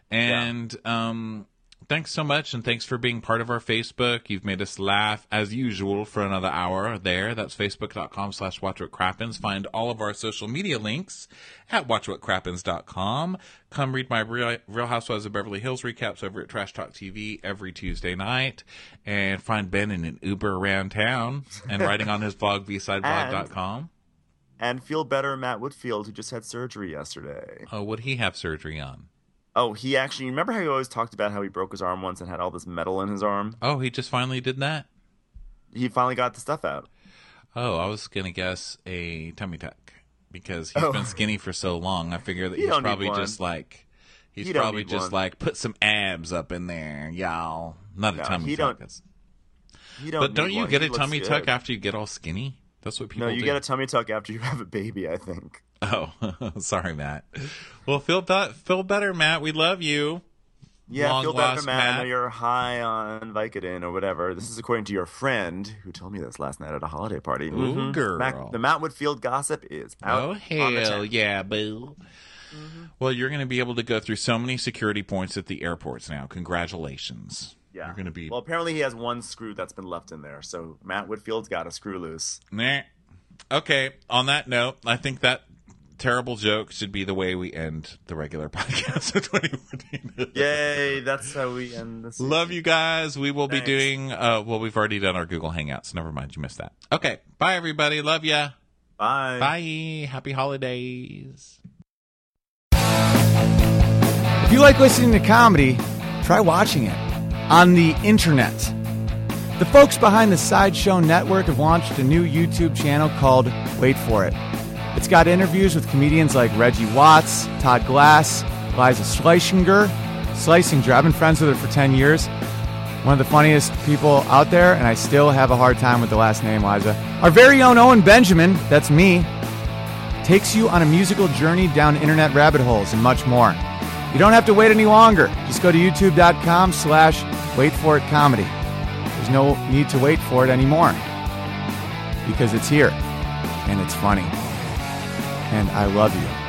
Speaker 1: And um, thanks so much, and thanks for being part of our Facebook. You've made us laugh, as usual, for another hour there. That's facebook.com slash watchwhatcrappens. Find all of our social media links at watchwhatcrappens dot com. Come read my Real, Real Housewives of Beverly Hills recaps over at Trash Talk T V every Tuesday night. And find Ben in an Uber around town and writing on his blog, v side blog dot com.
Speaker 3: And feel better, Matt Whitfield, who just had surgery yesterday.
Speaker 1: Oh, would he have surgery on?
Speaker 3: Oh, he actually, remember how he always talked about how he broke his arm once and had all this metal in his arm?
Speaker 1: Oh, he just finally did that?
Speaker 3: He finally got the stuff out.
Speaker 1: Oh, I was going to guess a tummy tuck because he's
Speaker 3: Oh.
Speaker 1: been skinny for so long. I figure that
Speaker 3: You
Speaker 1: he's
Speaker 3: don't need
Speaker 1: probably
Speaker 3: one.
Speaker 1: just like, he's
Speaker 3: You don't
Speaker 1: probably
Speaker 3: need
Speaker 1: just
Speaker 3: one.
Speaker 1: like, put some abs up in there, y'all. Not a
Speaker 3: No,
Speaker 1: tummy
Speaker 3: he
Speaker 1: tuck.
Speaker 3: don't-
Speaker 1: That's-
Speaker 3: You don't
Speaker 1: But don't
Speaker 3: need
Speaker 1: you
Speaker 3: one.
Speaker 1: get
Speaker 3: He
Speaker 1: a
Speaker 3: looks
Speaker 1: tummy tuck
Speaker 3: good.
Speaker 1: after you get all skinny? That's what people
Speaker 3: No, you
Speaker 1: do.
Speaker 3: get a tummy tuck after you have a baby, I think.
Speaker 1: Oh, sorry, Matt. Well, feel, be- feel better, Matt. We love you.
Speaker 3: Yeah,
Speaker 1: Long
Speaker 3: feel better,
Speaker 1: lost
Speaker 3: Matt. I know
Speaker 1: Matt.
Speaker 3: you're high on Vicodin or whatever. This is according to your friend who told me this last night at a holiday party.
Speaker 1: Ooh,
Speaker 3: Mhm.
Speaker 1: girl.
Speaker 3: Mac- the Matt Whitfield gossip is out.
Speaker 1: Oh,
Speaker 3: on the
Speaker 1: hell
Speaker 3: channel.
Speaker 1: yeah, boo. Well, you're going to be able to go through so many security points at the airports now. Congratulations.
Speaker 3: Yeah.
Speaker 1: You're going to be...
Speaker 3: Well, apparently he has one screw that's been left in there, so Matt Whitfield's got a screw loose.
Speaker 1: Nah. Okay, on that note, I think that terrible joke should be the way we end the regular podcast of twenty fourteen.
Speaker 3: Yay, that's how we end this.
Speaker 1: Love you guys. We will
Speaker 3: Thanks.
Speaker 1: be doing, uh, well, we've already done our Google Hangouts. Never mind, you missed that. Okay, bye, everybody. Love ya.
Speaker 3: Bye.
Speaker 1: Bye. Happy holidays.
Speaker 5: If you like listening to comedy, try watching it on the internet. The folks behind the Sideshow Network have launched a new YouTube channel called Wait For It. It's got interviews with comedians like Reggie Watts, Todd Glass, Liza Schlesinger. Schlesinger, I've been friends with her for ten years. One of the funniest people out there, and I still have a hard time with the last name, Liza. Our very own Owen Benjamin, that's me, takes you on a musical journey down internet rabbit holes and much more. You don't have to wait any longer. Just go to youtube.com slash wait for it comedy. There's no need to wait for it anymore because it's here and it's funny. And I love you.